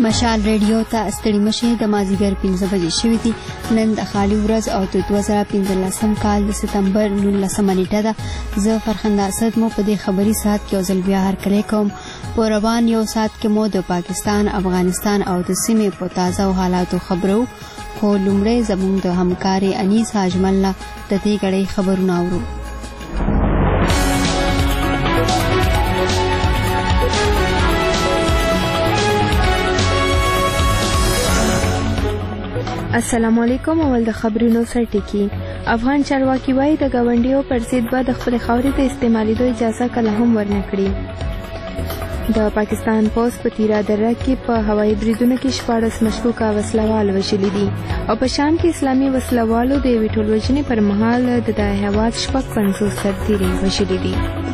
مشال ریډیو ته ستړي مشي د مازیګر 5 بجې شوې دي. نن د خالي ورځ او د 2015 کال د سپتمبر 19 نیټه ده. زه فرخنده اسد مو په دې خبري ساعت کې ځل بیا هر کله کوم. په روان یو ساعت کې مو د پاکستان، افغانستان او د سیمې په تازه حالاتو خبرو. خو لومړی زموږ د همکاري انیس حاجمل نه د دې غړي خبرونه اورو. السلام علیکم. اول د خبرونو سرټکی. افغان چارواکي وایي د ګاونډیو پر ضد به د خپل خاورې ته استعمالیدو اجازه کله هم ورنکړي. د پاکستان پولیس په تیرا دره کې په هوایي بریدونو کې 14 مشکوکه وسلوال وژلي دي او په شام کې اسلامي وسلوالو د یوې ټولوژنې پر مهال د هیواد 55 سرتیري وژلي دي.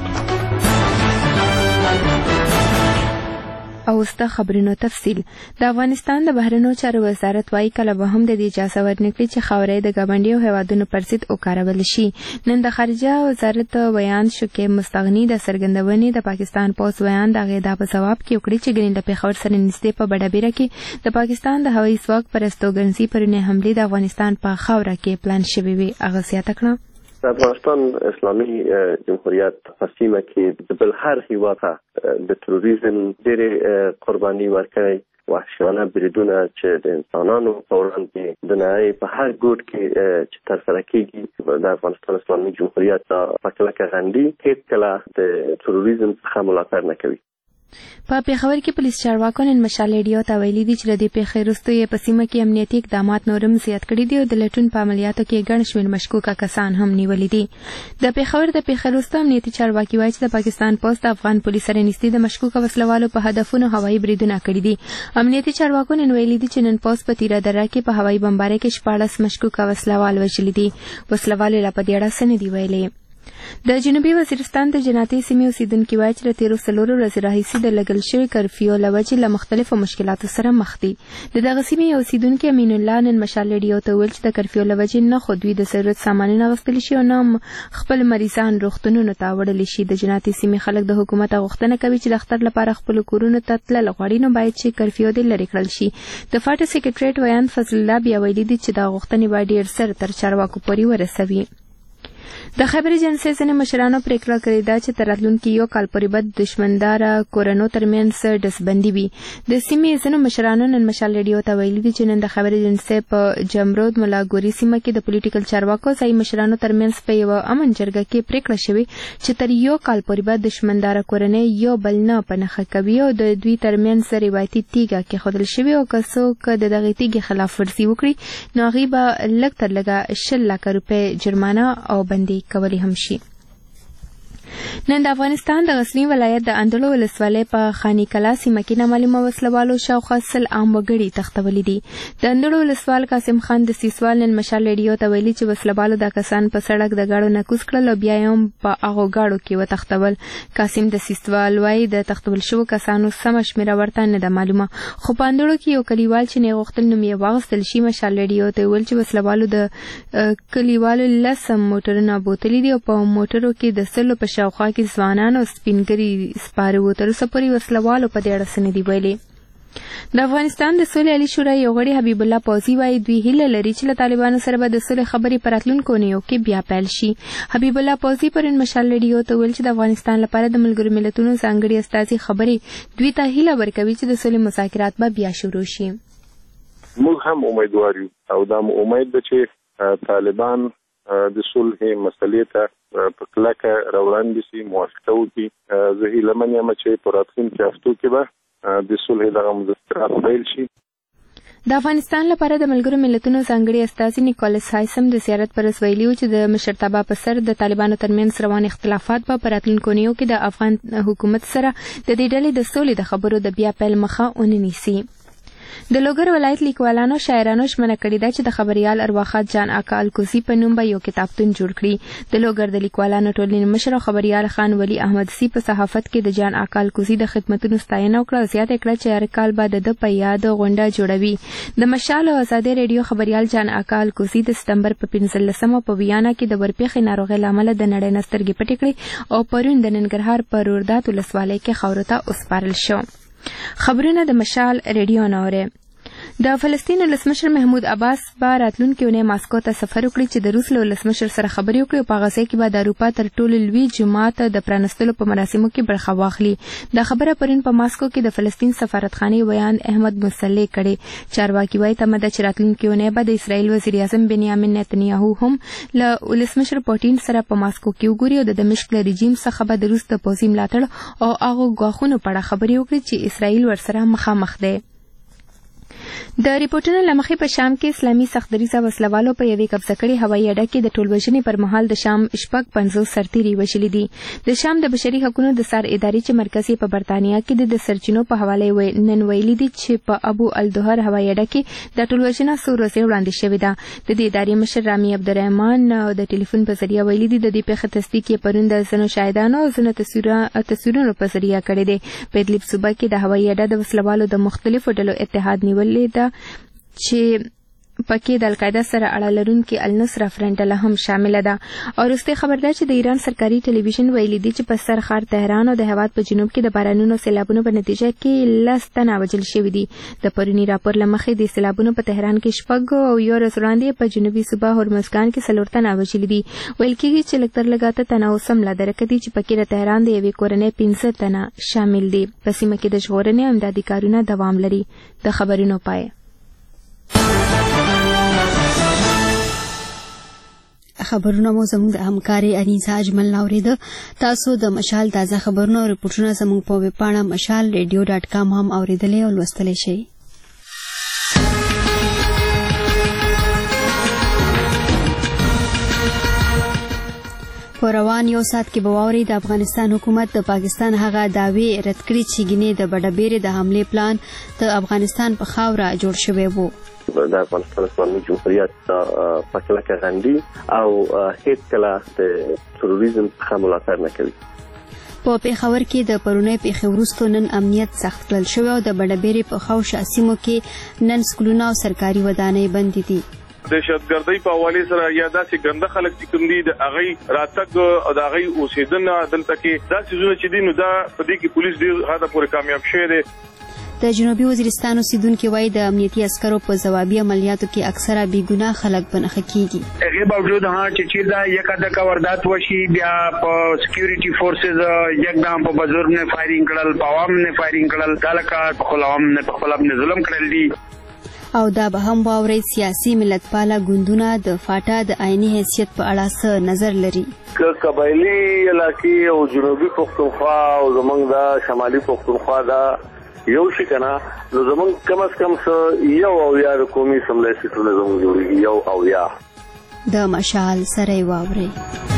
او ستا خبرونو تفصیل. د افغانستان د بهرنیو چارو وزارت وايي کله به هم د دې اجازه ورنکړي چې خاورې د ګاونډیو هیوادونو پر ضد وکارول شي. نن د خارجه وزارت بیان شو کې مستغني د سرګندونې د پاکستان پولیس بیان د غیدا په جواب کې وکړي چې ګنې د پیښور سره نږدې په بډابیره کې د پاکستان د هوایي ځواک پر استوګنځي پرونه حمله د افغانستان په خاوره کې پلان شوی وي. هغه زیاته کړه افغانستان اسلامي جمهوریت په سیمه کې د بل هر هیواد د تروریزم ډېرې قرباني ورکړي. وحشیانه بریدونه چې د انسانانو په وړاندې د نړۍ په هر ګوټ کې چې ترسره کېږي د افغانستان اسلامي جمهوریت په کلکه غندي. هېڅ کله د تروریزم څخه ملاتړ نه کوي. په پیښور کې پولیس چارواکو نن مشال ریډیو ته ویلي دي چې د دې پیښې وروسته یې په سیمه کې امنیتي اقدامات نورم زیات کړي دي او د لټون په عملیاتو کې ګڼ شمېر مشکوکه کسان هم نیولي دي. د پیښور د پیښې وروسته امنیتي چارواکي وایي چې د پاکستان پولیس د افغان پولیس سره نږدې د مشکوکه وسلوالو په هدفونو هوایي بریدونه کړي دي. امنیتي چارواکو نن ویلي دي چې نن پولیس په تیرا دره کې په هوایي بمبارۍ کې 14 مشکوکه وسلوال وژلي دي. وسلوالو لا په دې اړه څه نه دي ویلي. د جنوبي وزیرستان د جناتي سیمې اوسیدونکي وایي چې د تیرو 4 ورځې راهیسې د لګل شوي کرفیو له وجې له مختلفو مشکلاتو سره مخ دي. د دغه سیمې اوسیدونکي امین الله نن مشال ریډیو ته وویل چې د کرفیو له وجې نه خو دوی د ضرورت سامانونه اخیستلی شي او نه خپل مریضان روغتونونو ته وړلی شي. د جناتي سیمې خلک د حکومت غوښتنه کوي چې د اختر لپاره خپل کورونو ته تلل غواړي نو باید چې کرفیو دې لرې کړل شي. د فاټ سیکریټریټ ویان فضل الله بیا ویلي دي چې دا غوښتنې باید ډېر سر تر چارواکو پورې ورسوي. د خبري جنسي ځینې مشرانو پریکړه کړې ده چې تر راتلونکي یو کال پورې به دشمنداره کورنو ترمنځ ډسبندي وي. د سیمې ځینو مشرانو نن مشال ریډیو ته ویلي دي چې نن د خبري جنسي په جمرود ملاګوري سیمه کې د پولیټیکل چارواکو ځای مشرانو ترمنځ په یو امن جرګه کې پریکړه شوې چې تر یو کال پورې به دشمنداره کورنۍ یو بل نه پنهخه کوي او د دوی ترمنځ روایتي تیګه کې خودل شوی او که څوک د دغه تیګې خلاف ورزي وکړي نو هغې به لږ تر لږه 10 لک روپۍ جرمانه او بندي کولی هم شي. نن د افغانستان د غزنی ولایت د اندړو ولسوالۍ په خانی کلا سیمه کې نامعلومه وسلوالو شاوخوا 100 عام وګړي تښتولي دي. د اندړو ولسوال قاسم خان د سیسوال نن مشال ریډیو ته ویلي چې وسلوالو دا کسان په سړک د ګاډو نه کوز کړل او بیا هم په هغو ګاډو کې وتښتول. قاسم د سیسوال وایي د تښتول شوو کسانو سمه شمېره ورته نه ده معلومه، خو په اندړو کې یو کلیوال چې نه غوښتل نوم یې واخیستل شي مشال ریډیو ته ویل چې وسلوالو د کلیوالو 10 موټرونه بوتلي دي او په موټرو کې د 100 په شاوخوا کې ځوانان او سپینګري سپاره وو. تر اوسه پورې وسلوالو په دې اړه څه نه دي ویلي. د افغانستان د سولې عالي شورا یو غړي حبیب الله پوزي وایي دوی هیله لري چې له طالبانو سره به د سولې خبرې په راتلونکو اونیو کې بیا پیل شي. حبیب الله پوزي پرون مشال ریډیو ته ویل چې د افغانستان لپاره د ملګرو ملتونو ځانګړي استازي خبرې دوی ته هیله ورکوي چې د سولې مذاکرات به بیا شروع شي. موږ هم امیدوار یو او دا امید ده چې طالبان د صلح مسلې ته په کلکه راوړاندې شي، موافقه وکړي. زه هیله من یم چې په راتلونکو هفتو کې به د صلح دغه مذاکرات پیل شي. د افغانستان لپاره د ملګرو ملتونو ځانګړي استازي نیکولس هایسم د زیارت پر ویلي چې د مشرتابه په سر د طالبانو ترمنځ روان اختلافات په راتلونکو اونیو کې د افغان حکومت سره د دې ډلې د سولې د خبرو د بیا پیل مخه ونیسي. د لوګر ولایت لیکوالانو شاعرانو ژمنه کړې ده چې د خبریال ارواښاد جان آقا الکوزي په نوم به یو کتابتون جوړ کړي. د لوګر د لیکوالانو ټولنې مشر او خبریال خان ولی احمد سي په صحافت کې د جان آقا الکوزي د خدمتونو ستاینه وکړه او زیاته کړه چې هر کال به د په یاد غونډه جوړوي. د مشال او ازادي ریډیو خبریال جان آقا الکوزي د سپتمبر په 15 په ویانا کې د ورپېښې ناروغۍ له امله د نړۍ نه سترګې پټې کړې او پرون د ننګرهار په رودات ولسوالۍ کې خاورو ته وسپارل شو. خبرونه د مشال ریډیو نوره. د فلسطین ولسمشر محمود عباس به راتلونکي اونۍ ماسکو ته سفر وکړي چې د روس له ولسمشر سره خبرې وکړي او په هغه ځای کې به د اروپا تر ټولو لوی جومات د پرانستلو په مراسمو کې برخه واخلي. دا خبره پرون په ماسکو کې د فلسطین سفارتخانې ویان احمد مسلح کړې. چارواکي وایي تمه ده چې راتلونکي اونۍ به د اسرائیل وزیر اعظم بنیامین نتنیاهو هم له ولسمشر پوټین سره په ماسکو کې وګوري او د دمشق له رژیم څخه به د روس د پوځي ملاتړ او هغو ګواښونو په اړه خبرې وکړي چې اسرائیل ورسره مخامخ دی. د ریپورټونو له مخې په شام کې اسلامي سختدریځه وسلوالو په یوې قبضه کړې هوایي اډه کې د ټولوژنې پر مهال د شام 50 سرتیري وژلي دي. د شام د بشري حقوقو د سار ادارې چې مرکز په برتانیا کې د سرچینو په حواله نن ویلي دي چې په ابو الدهر هوایي اډه کې د ټولوژنه څو ورځې وړاندې شوې ده. د دې ادارې مشر رامي عبدالرحمن د ټلیفون په ذریعه ویلي دي د دې پیښې تصدیق یې پرون د ځینو شاهدانو او ځینو تصویرونو په ذریعه کړی دی. په ادلب صوبه کې د هوایي اډه د وسلوالو د مختلفو ډلو اتحاد نیولې ده چې پکې د القاعده سره اړه لرونکي النصر فرنټ ډله هم شامله ده. او وروستي خبر ده چې د ایران سرکاري ټلویزیون ویلي دي چې په سر ښار تهران او د هیواد په جنوب کې د بارانونو سیلابونو په نتیجه کې 10 تنه وژل شوي دي. د پرونی راپور له مخې د سیلابونو په تهران کې 6 او یو ورځ وړاندې په جنوبي صوبه هرمزګان کې 4 تنه وژل دي. ویل کېږي چې لږ تر لږه تنه اوسم لا درکه دي چې پکې د تهران د یوې کورنۍ 15 تنه شامل دي. په سیمه کې د ژغورنې او امدادي کارونه دوام لري. د خبرونو پای. خبرونه مو زموږ د همکاري انیسا اجمل ناوریده. تاسو د مشال تازه خبرونه او رپورټونه زموږ په ویب پاڼه mashalradio.com هم اوریدلی او لوستلی شئ. په روان یو ساعت کې به واورئ د افغانستان حکومت د پاکستان هغه دعوې رد کړي چې ګینې د بډبیرې د حملې پلان د افغانستان په خاوره جوړ شوی و. د افغانستان اسلامي جمهوریت په کلکه غندي او هیڅ کله د تروریزم څخه ملاتړ نه کوي. په پیښور کې د پرونی پیښې وروسته نن امنیت سخت کړل شوی او د بډبیرې په خاوشه سیمو کې نن سکولونه او سرکاري ودانۍ بندې دي. دهشتګردۍ په حواله سره یا داسې ګنده خلک چې کوم دي د هغه راتګ او د هغه اوسېدنه دلته کې دا څیزونه چې دي نو دا په دې کې پولیس ډېر حده پورې کامیاب شوی دی. د جنوبي وزیرستان اوسیدونکي وایي د امنیتي عسکرو په ځوابي عملیاتو کې اکثره بېګناه خلک په نښه کېږي. هغې باوجود چې چیرته یکه دکه واردات وشي بیا په سکیورټي فورسز یکدم په بزرګ نه فایرینګ کړل، په عوام نه فایرینګ کړل، دا لکه په خپل عوام نه په خپل نه ظلم کړل دي. او دا به هم واورئ سیاسي ملتپاله ګوندونه د فاټا د آئیني حیثیت په اړه څه نظر لري. که قبایلي علاقې او جنوبي پښتونخوا او زمونږ د شمالي پښتونخوا دا یو شي کنه نو زمونږ کم از کم یو او یا د قومي سملای سیټونه زمونږ جوړېږي یو او یا. د مشال سره واورئ.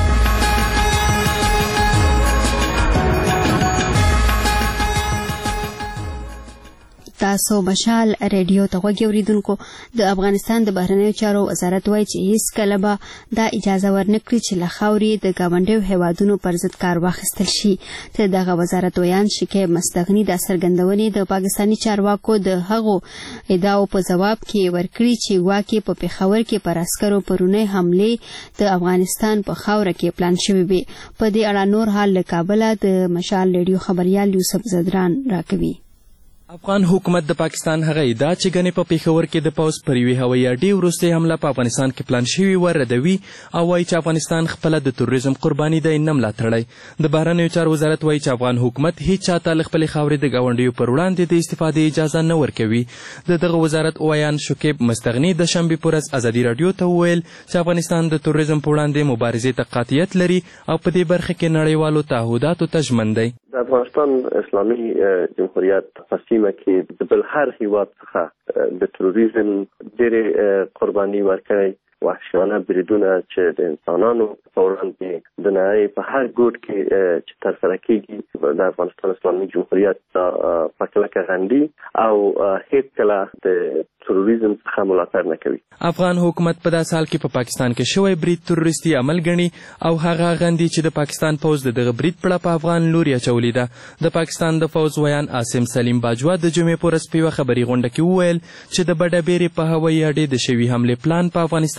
تاسو مشال ریډیو ته غوږی اوریدونکو. د افغانستان د بهرنیو چارو وزارت وایي چې هیڅ کله به دا اجازه ورنکړي چې له خاورې د ګاونډیو هیوادونو پر ضد کار واخیستل شي. د دغه وزارت ویان شکیب مستغني د څرګندونې د پاکستاني چارواکو د هغو ادعاو په ځواب کې ورکړي چې ګواکې په پیښور کې پر عسکرو پرونی حملې د افغانستان په خاوره کې پلان شوې وي. په دې اړه نور حال له کابله د مشال ریډیو خبریال یوسف زدران راکوي. افغان حکومت د پاکستان هغه ادعا چې ګنې په پیښور کې د پوځ پر یوې هوایي اډې وروستۍ حمله په افغانستان کې پلان شوې وه ردوي او وایي چې افغانستان خپله د تروریزم قرباني دی نه ملاتړی. د بهرنیو چارو وزارت وایي چې افغان حکومت هیڅ چاته له خپلې خاورې د ګاونډیو پر وړاندې د استفادې اجازه نه ورکوي. د دغه وزارت ویان شکیب مستغني د شنبې په ورځ ازادي راډیو ته وویل چې افغانستان د تروریزم په وړاندې مبارزې ته قاطعیت لري او په دې برخه کې نړیوالو تعهداتو ته ژمن دی. د افغانستان اسلامي جمهوریت په سیمه کې د بل هر هیواد څخه د تروریزم ډېرې قرباني ورکړی وحشیانه بریدونه چې د انسانانو په وړاندې د نړۍ په هر ګوټ کې چې ترسره کېږي د افغانستان اسلامي جمهوریت په کلکه غندي او هیڅ کله د تروریزم څخه ملاتړ نه کوي. افغان حکومت په داسې حال کې په پاکستان کې شوی برید تروریستي عمل ګڼي او هغه غندي چې د پاکستان پوځ د دغه برید پړه په افغان لوري اچولې ده. د پاکستان د پوځ ویان عاصم سلیم باجوا د جمعې په ورځ په یوه خبري غونډه کې وویل چې د بډبیرې په هوایي اډې د شوي حملې پلان په افغانستان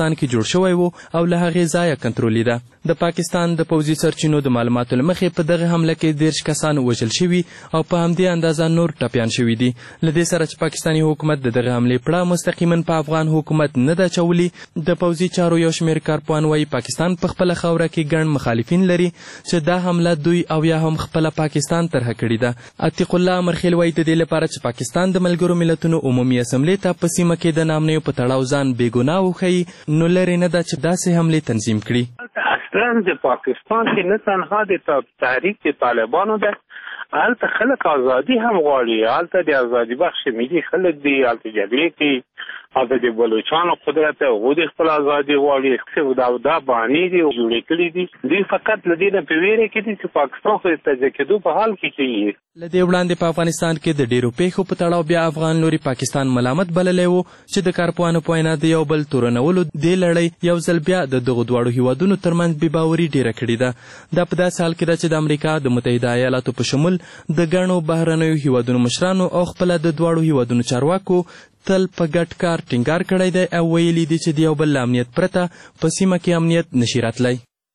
پاکستان کې جوړ شوی و او له هغې ځایه کنټرولي ده. د پاکستان د پوځي سرچینو د معلوماتو له مخې په دغه حمله کې 13 کسان وژل شوي او په همدې اندازه نور ټپیان شوي دي. له دې سره چې پاکستاني حکومت د دغه حملې پړه مستقیما په افغان حکومت نه ده اچولي، د پوځي چارو یو شمېر کارپوهان وایي پاکستان په خپله خاوره کې ګڼ مخالفین لري چې دا حمله دوی او یا هم خپله پاکستان طرحه کړې ده. عتیق الله امرخیل وایي د دې لپاره چې پاکستان د ملګرو ملتونو عمومي اسمبلې ته په سیمه کې د نامنیو په تړاو ځان بېګناه وښیي، نو لرې نه ده چې داسې حملې تنظیم کړي. اصلا د پاکستان کې نه تنها د تحریک د طالبانو ده، هلته خلک ازادي هم غواړي، هلته د ازادي بخش ملي خلک دي، هلته جګړې کوي، هلته د بلوچانو قدرت هغوی د خپل ازادي غواړي، دا بهانې دي جوړې کړي دي. دوی فقط له دې نه په ویره کې دي چې پاکستان خو د تجزیه کېدو په حال کې کوي. له دې وړاندې په افغانستان کې د ډېرو پیښو په تړاو بیا افغان لوري پاکستان ملامت بللی و چې د کارپوهانو په وینا د یو بل تورنولو دې لړۍ یو ځل بیا د دغو دواړو هیوادونو ترمنځ بېباوري ډېره کړې ده. دا په داسې حال کې ده چې د امریکا د متحده ایالاتو په شمول د ګڼو بهرنیو هیوادونو مشرانو او خپله د دواړو هیوادونو چارواکو تل په ګډ کار ټینګار کړی دی او ویلي دي چې د یو بل له امنیت پرته په سیمه کې امنیت نشي راتلی.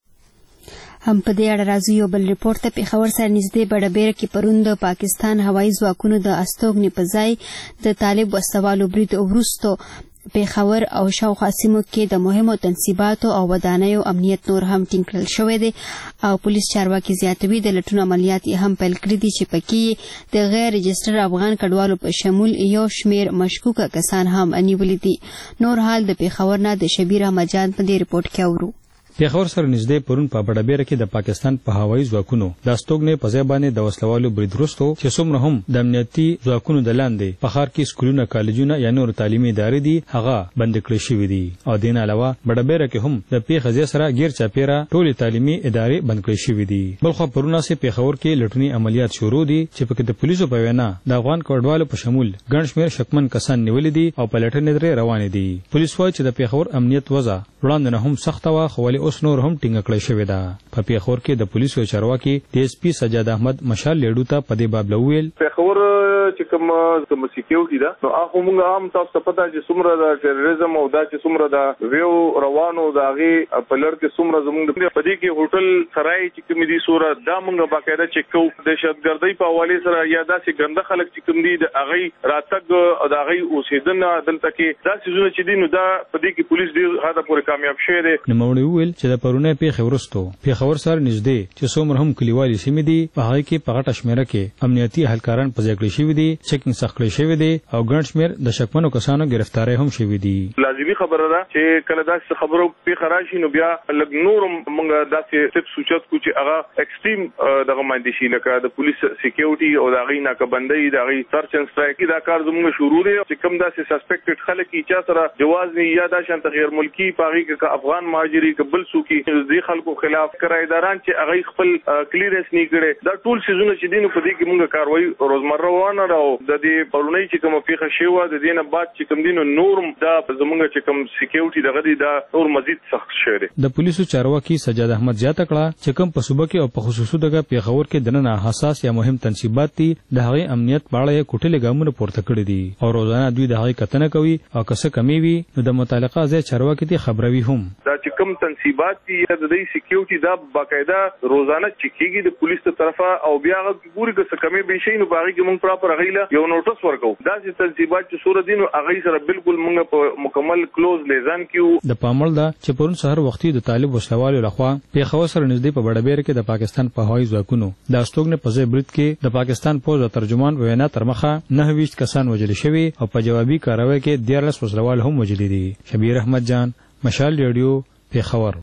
هم په دې اړه راځو یو بل ریپورټ ته. پېښور سره نږدې بډبیره کې پرون د پاکستان هوایي ځواکونو د استوګنې په ځای د طالب وسوالو برید وروسته پېښور او شاوخوا سیمو کې د مهمو تنصیباتو او ودانیو امنیت نور هم ټینګ کړل شوی دی او پولیس چارواکي زیاتوي د لټون عملیات یې هم پیل کړي دي چې پکې د غیر رجسټر افغان کډوالو په شمول یو شمېر مشکوکه کسان هم نیولي دي. نور حال د پېښور نه د شبیر احمد جان په دې ریپورټ کې اورو. پېښور سره نږدې پرون په بډبیره کې د پاکستان په هوایي ځواکونو د استوګنې په ځای باندې د وسلوالو برید وروسته چې څومره هم د امنیتي ځواکونو د لاندې په ښار کې سکولونه، کالجونه یا نور تعلیمي ادارې دي هغه بند کړل شوي دي او دې نه علاوه بډبیره کې هم د پېښې ځای سره غیر چاپیره ټولې تعلیمي ادارې بند کړل شوي دي. بلخوا پرون سه پېښور کې لټوني عملیات شروع دي چې پکې د پولیسو په وینا د افغان کډوالو په شمول ګڼ شمېر شکمن کسان نیولي دي او په لټنې درې روان دي. پولیس وایي چې د پېښور امنیت وضع وړاندې نه هم سخته وه، خو ولې اوس نور هم ټینګه کړی شوې ده. په پېښور کې د پولیسو چارواکي ډي اس پي سجاد احمد مشال لیډو ته په دې باب وویل پېښور چې کوم سکیورټي ده نو هغه موږ هم تاسو ته پته چې څومره د ټیرریزم او دا چې څومره د ویو روانو د هغې په لړ کې څومره زموږ په دې کې هوټل سرای چې کوم دي سوره دا موږ باقاعده چک کوو. دهشتګردۍ په حوالې سره یا داسې ګنده خلک چې کوم دي د هغې راتګ او د هغې اوسېدنه دلته کې دا څیزونه چې دي نو دا په دې کې پولیس ډېر حده پورې کامیاب شوی دی. نوموړي وویل چې د پرونۍ پېښې وروسته پېښور سره نږدې چې څومره هم کلیوالي سیمې دي په هغې کې په غټه شمېره کې امنیتي اهلکاران په ځای کړي شوي دي، چیکینګ سخت کړی شوی دی او ګڼ شمېر د شکمنو کسانو ګرفتارۍ هم شوي دي. لازمي خبره ده چې کله داسې خبرو پېښه راشي نو بیا لږ نور موږ داسې ټپس اوچت کړو چې هغه ایکسټریم دغه باندې شي لکه د پولیس سکیورټي او د هغې ناکهبندۍ د هغې سرچ اینډ سټرایک دا کار زموږ شروع دی چې کوم داسې سسپیکټډ خلک چې چا سره جواز وي یا دا شانته غیر ملکي په هغې کې که افغان مهاجري که بل څوک دې خلکو خلاف کرایداران چې هغې خپل کلیرنس نه کړی دا ټول څیزونه چې دي نو په دې کې موږ کاروایي روزمره روانه ده او د دې پرونۍ چې کومه پېښه شوې وه د دې نه بعد چې کوم دي نو نور دا زموږ چې کوم سکیورټي دغه دی دا نور مزید سخت شوی دی. د پولیسو چارواکي سجاد احمد زیاته کړه چې کوم په صوبه کې او په خصوصي توګه پېښور کې دننه حساس یا مهم تنصیبات دي د هغې امنیت په اړه یې کوټلې ګامونه پورته کړي دي او روزانه دوی د هغې کتنه کوي او که څه کمې وي نو د متعلقه ځای چارواکي دې خبروي هم. دا چې کوم تنصیبات دي یا د دې سکیورټي دا باقاعده روزانه چکیږي د پولیس تر طرفه او بیا هغه ګوري که څه کمې به شي نو په هغې کې موږ پراپر هغې له یو نوټس ورکوو. داسې تنصیبات چې څومره دي نو هغې سره بالکل موږ په مکمل کلوز لیزان کې یو. د پاموړ ده چې پرون سهار وختي د طالب وسلوالو لخوا پېښور سره نږدې په بډبیره کې د پاکستان په هوایي ځواکونو د استوګنې په ځای برید کې د پاکستان پوځ ترجمان وینا تر مخه 29 کسان وژل شوي او په جوابي کاروای کې 14 وسلوال هم وژلي دي. شبیر احمد جان، مشال ریډیو، پېښور.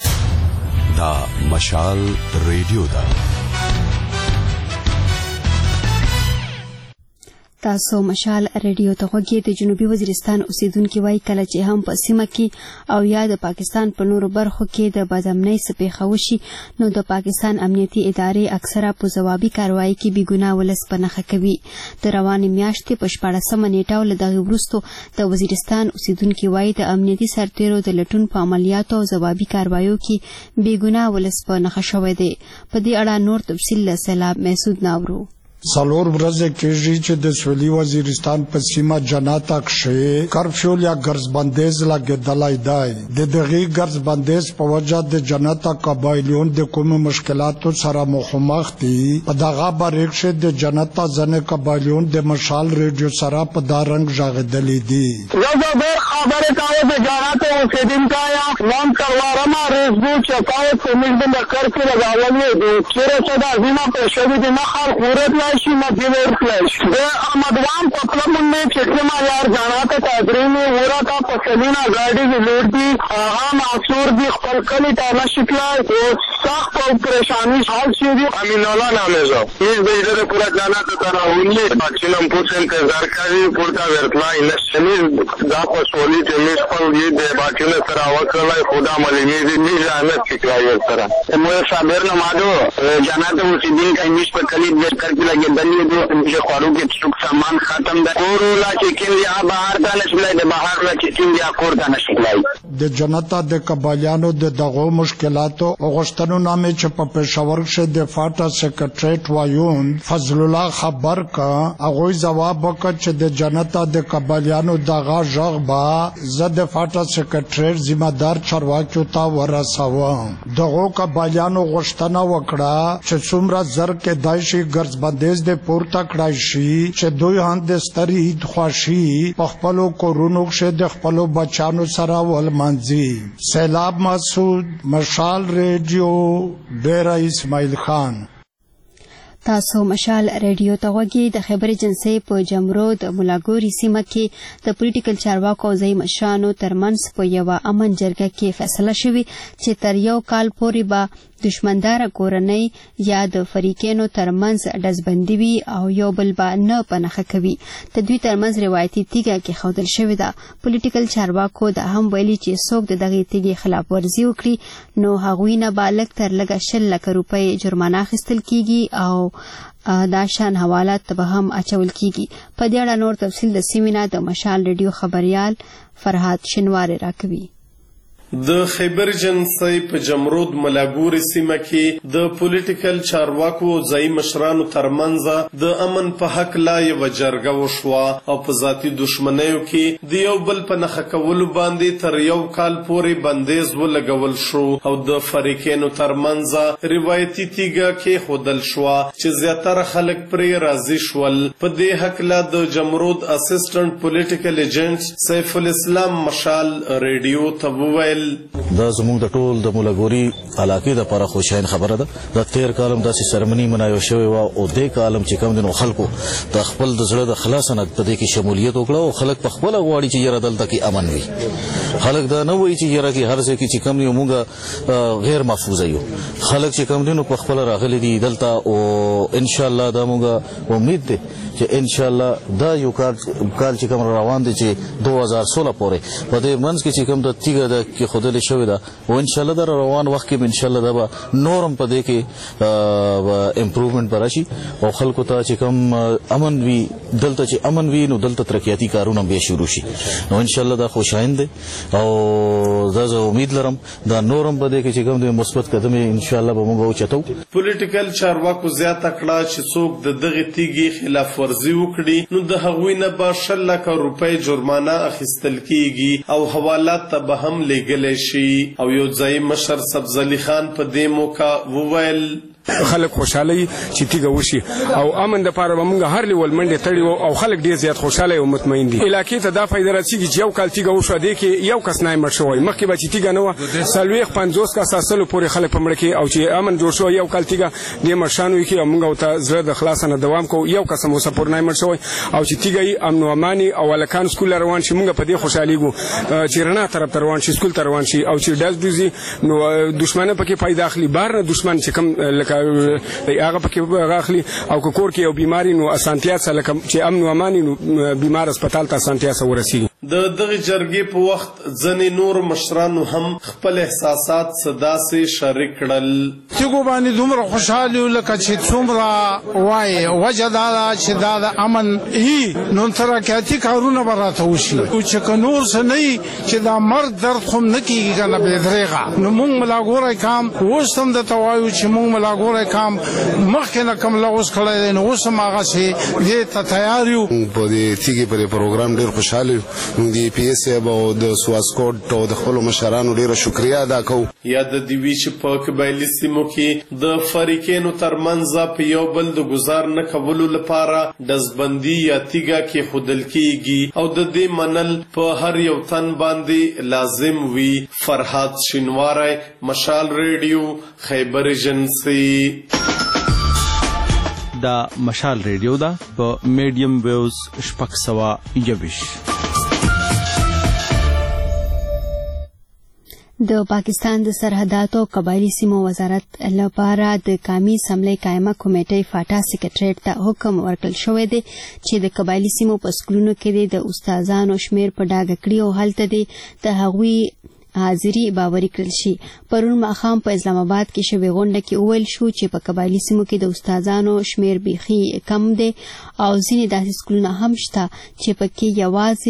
دا مشال ریډیو ده. تاسو مشال ریډیو ته غوږی. د جنوبي وزیرستان اوسیدونکي وایي کله چې هم په سیمه کې او یا د پاکستان په نورو برخو کې د بدامنۍ څه پېښه وشي نو د پاکستان امنیتي ادارې اکثره په ځوابي کاروایي کې بېګناه ولس په نښه کوي. د روانې میاشتې په 14مه نیټه له دغې وروسته د وزیرستان اوسیدونکي وایي د امنیتي سرتېرو د لټون په عملیاتو او ځوابي کاروایو کې بېګناه ولس په نښه شوی دی. په دې اړه نور تفصیل له سیلاب محسود نه اورو. څلور ورځې کېږي چې د سویلي وزیرستان په سیمه جناتا کښې کرفیو یا ګرځبندیز لګېدلی دی. د دغې ګرځبندیز په وجه د جناتا قبایلیون د کومو مشکلاتو سره مخامخ دي. په دغه باره کښې د جناتا ځینې قبایلیون د مشال ریډیو سره په دا رنګ غږېدلي دي. یو ډېر خبرې کوي د جناتا اوسېدونکی یم. نام تلوارمه رزبو چپاوت په موږ د کرفیو لګولې دي. چېرې چې دا ځینه پرې شوي دي نه خلک ورت شي مدیور کلاش د احمدوان په پلمون کې چې کومه یار جناتا تدریمي ورته په سلینا ګاډي کې لوټ دي هغه معصور دي خپل کلی ته نشکلای او سخت او پریشانی حال شي دي. امین الله نامه زو هیڅ د دې پورا جناتا تراولي بچنم پوس انتظار کوي پورتا ورتلا انشنیز دا په سولې ته مې خپل دې د باکینه سره وکړلای خدا ملي دې ځانت شکایت سره مو صابر نه مادو جناتا اوسېدین کې مش په کلی د کرکی لګي دلی دو مجھے خوارو کے چک سامان ختم دا کورولا چکن دیا بہار دا نشکلائی دا بہار لا چکن دیا کور دا نشکلائی. د جنتا د قبالیانو د دغو مشکلاتو او غشتنو نامې چې په پېښور کښې د فاټا سیکرټریټ وایون فضل الله خبر کا هغوی ځواب وکړ چې د جنتا د قبالیانو دغه غږ به زه د فاټا سیکرټریټ ذمه دار چارواکیو ته ورسوم. دغو قبالیانو غوښتنه وکړه چې څومره زر کېدای شي ګرځبندیز د پورته کړای شي چې دوی هم د سترې عید خوښي په خپلو کورونو کښې د خپلو بچیانو سره ولمانځي. سیلاب مسعود، مشال ریډیو، ډیره اسماعیل خان. تاسو مشال ریډیو ته غوږی. د خیبر ایجنسۍ په جمرود ملاګوري سیمه کې د پولیټیکل چارواکو او ځایي مشرانو ترمنځ په یوه امن جرګه کې فیصله شوې چې تر یو کال پورې به دشمنداره کورنۍ یا د فریقینو ترمنځ ډزبندي وي او یو بل به نه په نښه کوي. د دوی ترمنځ روایتي تیږه کېښودل شوې ده. پولیټیکل چارواکو دا هم ویلي چې څوک د دغې تیږې خلاف ورزي وکړي نو هغوی نه به لږ تر لږه 10 لکه روپۍ جرمانه اخیستل کیږي او دا شان حوالات به هم اچول کیږي. په دې اړه نور تفصیل د سیمې نه د مشال ریډیو خبریال فرهاد شنواری راکوي. د خیبر ایجنسۍ په جمرود ملاګوري سیمه کې د پولیټیکل چارواکو او ځایي مشرانو ترمنځ د امن په حق لا یوه جرګه وشوه او په ذاتي دښمنیو کې د یو بل په نښه کولو باندې تر یو کال پورې بندیز ولګول شو او د فریقینو ترمنځ روایتي تیږه کېښودل شوه چې زیاتره خلک پرې راضي شول. په دې هکله د جمرود اسسټنټ پولیټیکل ایجنټ سیف الاسلام مشال ریډیو ته وویل دا زموږ د ټول د ملاګوري علاقې دپاره خوشاین خبره ده. د تیر کال هم داسې سرمني منایو شوې وه او دې کال هم چې کوم دی نو خلکو د خپل د زړه د خلاصه نه په دې کې شمولیت وکړه او خلک په خپله غواړي چې یاره دلته کې امن وي. خلک دا نه وایي چې یاره کې هر ځای کې چې کوم دی موږ غیر محفوظه یو. خلک چې کوم دی نو په خپله راغلي دي دلته او انشاءالله دا موږ امید دی چې انشاءالله دا یو کال چې کوم روان دی چې 2016 پورې په دې منځ کې چې کوم د تیږه ده کېښودلې شوې ده او انشاءالله دا روان وخت کې انشاءالله دا به نور هم په دې کې امپروومنټ به راشي او خلکو ته چې کوم امن وي دلته چې امن وي نو دلته ترقیاتي کارونه بیا شروع شي. نو انشاءالله دا خوشایند دی او دا زه امید لرم دا نور هم په دې کې چې کوم د مثبت قدم انشاءالله به موږ اوچتو. پولیټیکل چارواکو زیاته کړه چې څوک د دغې تیږې خلاف ورزي وکړي نو د هغوی نه به 10 لکه روپۍ جرمانه اخیستل کیږي او حوالات ته به هم لیږلی شي. او یو ځایي مشر سبزعلي خان په دې موقع وویل خلک خوشاله چې تیږه وشي او امن دپاره به موږ هر لیول منډې تړي وو او خلک ډېر زیات خوشاله او مطمئن دي. علاقې ته دا فایده رسېږي چې یو کال تیږه وشوه دې کې یو کس نه مړ شوی. مخکې به چې تیږه نه وه 40-50 کسه سلو پورې خلک په مړه کې او چې امن جوړ شو یو کال تیږه دې مړشان وي کې او موږ ورته زړه د خلاصه نه دوام کوو. یو کس هم اوسه پورې نه مړ شوی او چې تیږه یې امن و اماني او هلکان سکول راروان شي موږ په دې خوشحالېږو چې رڼا طرف ته روان شي سکول ته روان شي او چې ډز ډوزي نو دښمنه پکې پیدا اخلي. بهر نه دښمن چې کوم لکه هغه پکې راخلي او که کور کې یو بیماری نو اسانتیا سره لکه چې امن و امان نو بیمار هسپتال ته اسانتیا سره ورسیږي. د دغه جرګې په وخت ځنې نور مشرانو هم خپل احساسات صداسې شریک کړل. تیګو باندې دومره خوشحاله لکه چې څومره وایي وجه دا ده چې دا د امن نو ترقیاتي کارونه به راته وشي او چې که نور څه نه وي چې دا مرګ درد خو نه کېږي که نه بې درېغه نو موږ ملاګوری کام اوس هم درته وایو چې موږ ملاګوری کام مخکې نه کوم لغوز کړی دی نو اوس هم هغسې دې ته تیار یو. په دې تیږې په پروګرام ډېر خوشحاله یو. موږ د پی ایس صاحب او د سواسکوټ او د خپلو مشرانو ډېره شکریه ادا کوو. یاد دې وي چې په قبایلي سیمو کې د فریقینو ترمنځ په یو بل د ګزار نه کولو لپاره ډزبندي یا تیږه کې خودل کېږي او د دې منل په هر یو تن باندې لازم وي. فرهاد شینواری، مشال ریډیو، خیبر ایجنسی. دا مشال ریډیو دا په میډیم ویوز 621. د پاکستان د سرحداتو او قبایلی سیمو وزارت لپاره د قومي اسمبلی قائمه کمیټې فاټا سکریټریټ ته حکم ورکړل شوی دی چې د قبایلی سیمو په سکولونو کې د استادانو شمیر په ډاګه کړي او هلته د هغوی حاضري باوري کړل شي. پرون ماښام په اسلام آباد کې شوې غونډه کې وویل شو چې په قبایلی سیمو کې د استادانو شمیر بیخي کم دی او ځینې داسې سکولونه هم شته چې پکې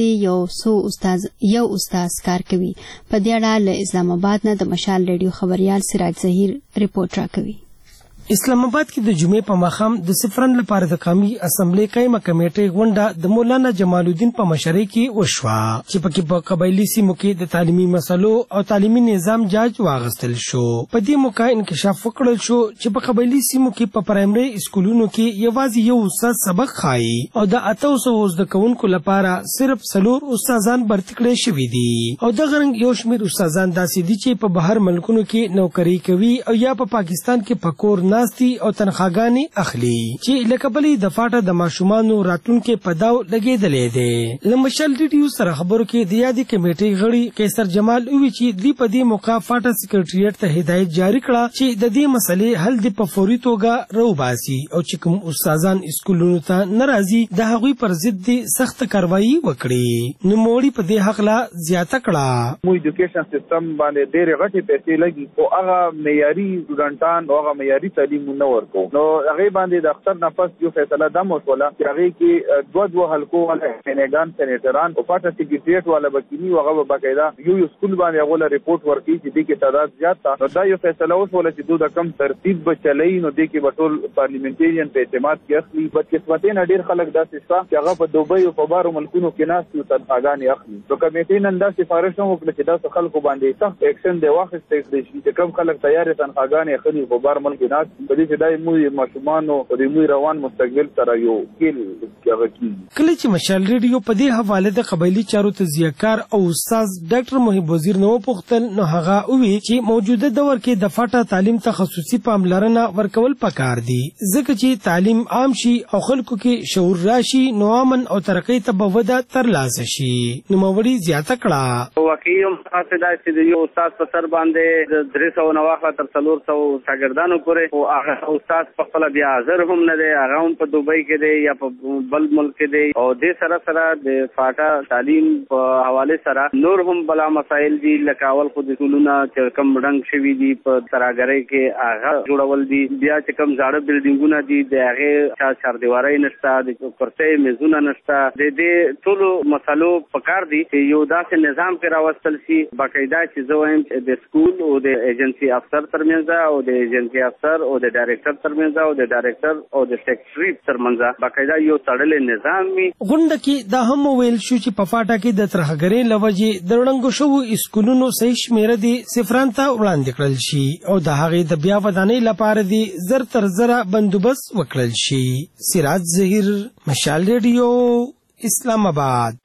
یوازې یو استاد کار کوي. په دې اړه له اسلام آباد نه د مشال ریډیو خبريال سراج ظهیر رپورټ راکوي. اسلام آباد کې د جمعې په ماښام د صفرن لپاره د قومي اسمبلی قائمه کمیټې غونډه د مولانا جمال الدین په مشرۍ کې وشوه چې پکې په قبایلی سیمو کې د تعلیمي مسلو او تعلیمي نظام جاج واغستل شو. په دې موقع انکشاف وکړل شو چې په قبایلی سیمو کې په پرایمري اسکولونو کې یوازې یو استاد سبق ښایي او د 800 زده کوونکو لپاره صرف 4 استادان برتي کړي شوي دي او دغه رنګ یو شمېر استادان داسې دي چې په بهر ملکونو کې نوکري کوي او یا په پاکستان کې په کور ناستی او تنخواګانې اخلي چې لکه بلې د فاټه د ماشومانو راتلونکي په داو لګېدلې دی. له مشال ریډیو سره خبرو کې د یادې کمیټې غړي قیصر جمال ووي چې دوی په دې موقع فاټه سکریټریټ ته هدایت جاری کړه چې د دې مسلې حل د په فوري توګه راوباسي او چې کوم استادان اسکولونو ته نه راځي د هغوی پر ضد سخت کاروایي وکړي. نوموړي په دې هکله زیاته کړه مو ایجوکیشن سیستم باندې ډېرې غټې پیسې لګي او هغه معیاري سټوډنټان او هغه معیاري تعلیم نه ورکو نو هغه باندې د اختر نفس یو فیصله دم وشوله چې هغه کې دوه حلقو ولا سینګان سینیټران او پاټه سکریټریټ ولا بکینی هغه باقاعده یو سکول باندې هغه ریپورت ورکړي چې دې کې تعداد زیات تا نو دا یو فیصله وشوله چې دوه کم ترتیب به چلای نو دې کې بټول پارلیمنټریان په اعتماد کې اخلي بدقسمتین ډیر خلک داسې ښه چې هغه په دوبۍ او په بارو ملکونو کې ناس یو تنخواګانې اخلي نو کمیټې نن دا سفارش وکړه چې دا خلکو باندې سخت ایکشن دی واخیستل شي چې کوم خلک تیار تنخواګانې اخلي په بار ملک ناس په دې چې دای موږ ماشومان او د موږ روان مستقبل سره یو کېل کېږي. کله چې مشال ریډیو په دې حواله د قبایلی چارو تجزیه‌کار او استاد ډاکټر محب وزیر نو پوښتل نو هغه وی چې موجوده دور کې د فاټه تعلیم تخصصي پاملرنه ورکول پکار دي ځکه چې تعلیم عام شي او خلکو کې شعور راشي نو امن او ترقۍ ته به وده ترلاسه شي. نوموړي زیاته کړه واقعي هم تاسو دا چې یو استاد په سر باندې 300 نواخه تر 400 شاګردانو پورې او هغه استاد په خپل بیا حاضر هم نه دی هغه هم په دوبۍ کې دی یا په بل ملک کې دی او د سره د فاټا تعلیم په حواله سره نور هم بلا مسائل دي لکه اول خو د ټولونه چې کم رنګ شوی دي په تراګرۍ کې هغه جوړول دي بیا چې کم زاړه بلډینګونه دي د هغه چاردیوارۍ نشته د کرسۍ میزونه نشته د دې ټولو مسلو پکار دي چې یو داسې نظام کې راوستل شي باقاعده چې زه وایم د سکول او د ایجنسي افسر ترمنځ او د ایجنسي افسر او د ډایریکټر ترمنځ او د ډایریکټر او د سیکریټری ترمنځ باقاعده یو تړلې نظام وي. غونډه کې دا هم ویل شو چې په فاټا کې د ترهګرۍ لوجې د ړنګو شوو اسکولونو صحیح شمیره دي صفران ته وړاندې کړل شي او د هغې د بیا ودانۍ لپاره دي زر تر زره بندوبست وکړل شي. سراج ظهیر، مشال ریډیو، اسلام آباد.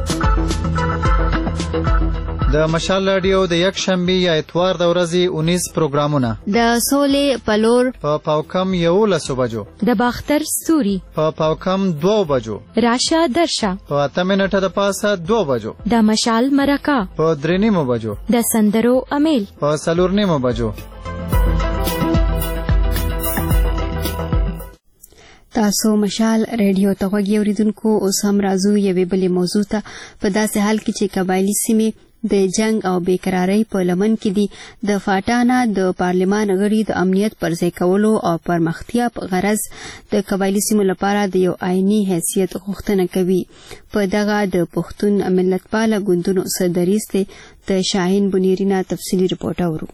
د مشال رادیو د یک شنبه یا اتوار د ورځې 19 پروګرامونه د سولې پلور په پاوکم 11 بجو د باختر ستوري په پاوکم 2 بجو راشه درشه په 8 منټه د پاسه 2 بجو د مشال مرکه په 3 بجو د سندرو امیل په 4 بجو. تاسو مشال ریډیو ته غوږی اوریدونکو اوس هم راځو یوې بلې موضوع ته په داسې حال کې چې قبایلي سیمې د جنگ او بیقرارۍ په لمن کې دي د فاټانا د پارلمان غړي د امنیت پر ځای کولو او پرمختیا په غرض د قبایلي سیمو لپاره د یو آئینی حیثیت غوښتنه کوي په دغه د پښتون ملتپاله ګوندونو صدریز د شاهین بنیرینا تفصیلی رپورټ اورو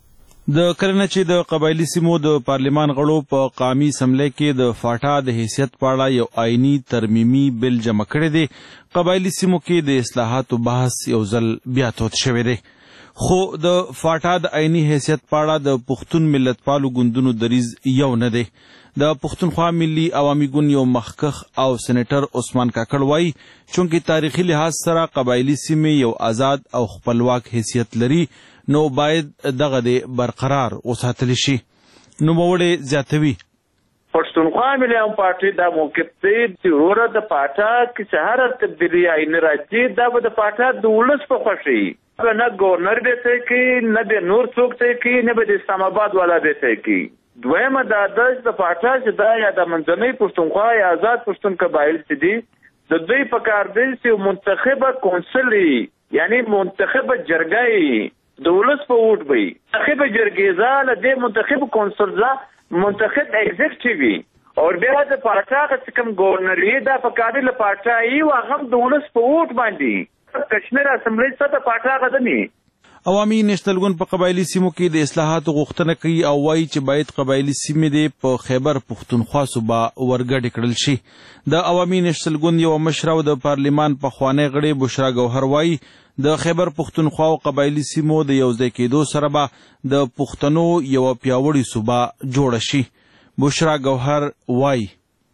د کرنه چې د قبایلی سیمو د پارلمان غړو په قومي اسمبلی کې د فاټا د حیثیت په اړه یو آئینی ترمیمي بل جمع کړی دی. قبایلی سیمو کې د اصلاحاتو بحث یو ځل بیا تود شوی دی، خو د فاټا د آئینی حیثیت په اړه د پښتون ملتپالو ګوندونو دریځ یو نه دی. د پښتونخوا ملي عوامي ګوند یو مخکښ او سېنیټر عثمان کاکړ وایي چونکې تاریخي لحاظ سره قبایلی سیمې یو آزاد او خپلواک حیثیت لري نو باید دغه د برقرار وساتل شي. نو موړې زیاتوي پښتونخوا ملي عوامي پارټي دا موقف دی چې وروره د پاټا کې سهار تبدیلی آئین راځي دا به د پاټا د ولس په خوښي نه گورنر به ته کې نه د نور څوک ته کې نه به د اسلام آباد والا به ته کې. دویمه دا د پاټا چې دا یا د منځنۍ پښتونخوا یا آزاد پښتون قبایل چې دي د دوی په کار دی چې منتخبه کونسل یعنی منتخبه جرګه د ولس په ووټ وي منتخب جرګیزه له دې منتخب کونسلزه منتخب ایگزیکټیوي او بیا د پاټا چې کوم گورنری دا په کار له پاټا یو هغه د ولس په ووټ باندې کشمیر اسمبلی څخه پاټا غدني. عوامي نېشنل ګوند په قبایلی سیمو کې د اصلاحاتو غوښتنه کوي او وایي چې باید قبایلی سیمې دې په خیبر پښتونخوا صوبه ورګډې کړل شي. د عوامي نېشنل ګوند یو مشر او د پارلمان پخوانی غړی بشرا ګوهر وایي د خیبر پښتونخوا او قبایلی سیمو د یوځای کېدو سره به د پښتنو یو پیاوړې صوبه جوړه شي. بشرا ګوهر وایي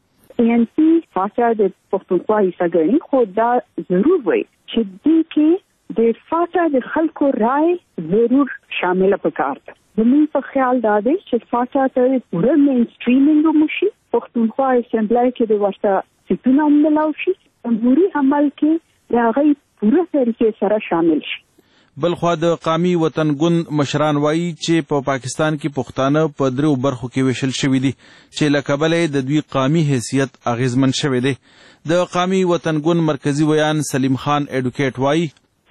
ANC فاټا د پښتونخوا حصہ ګڼي خو دا ضرور وایي چې دې کې د فاټا د خلکو رائے ضرور شامل پکار ده. زموږ په خیال دا دی چې فاټا ته پوره مین سټریمینګ وشي پښتونخوا اسمبلی کې د ورته سیټونه ملاو شي جمهوریت عمل کې د هغه پوره طریقې سره شامل شي. بلخوا د قومي وطن ګوند مشران وایي چې په پاکستان کې پښتانه په درو برخو کې ویشل شوي دي چې له کبله د دوی قومي حیثیت اغیزمن شوی دی. د قومي وطن ګوند مرکزی ویان سلیم خان ایډوکیټ وایي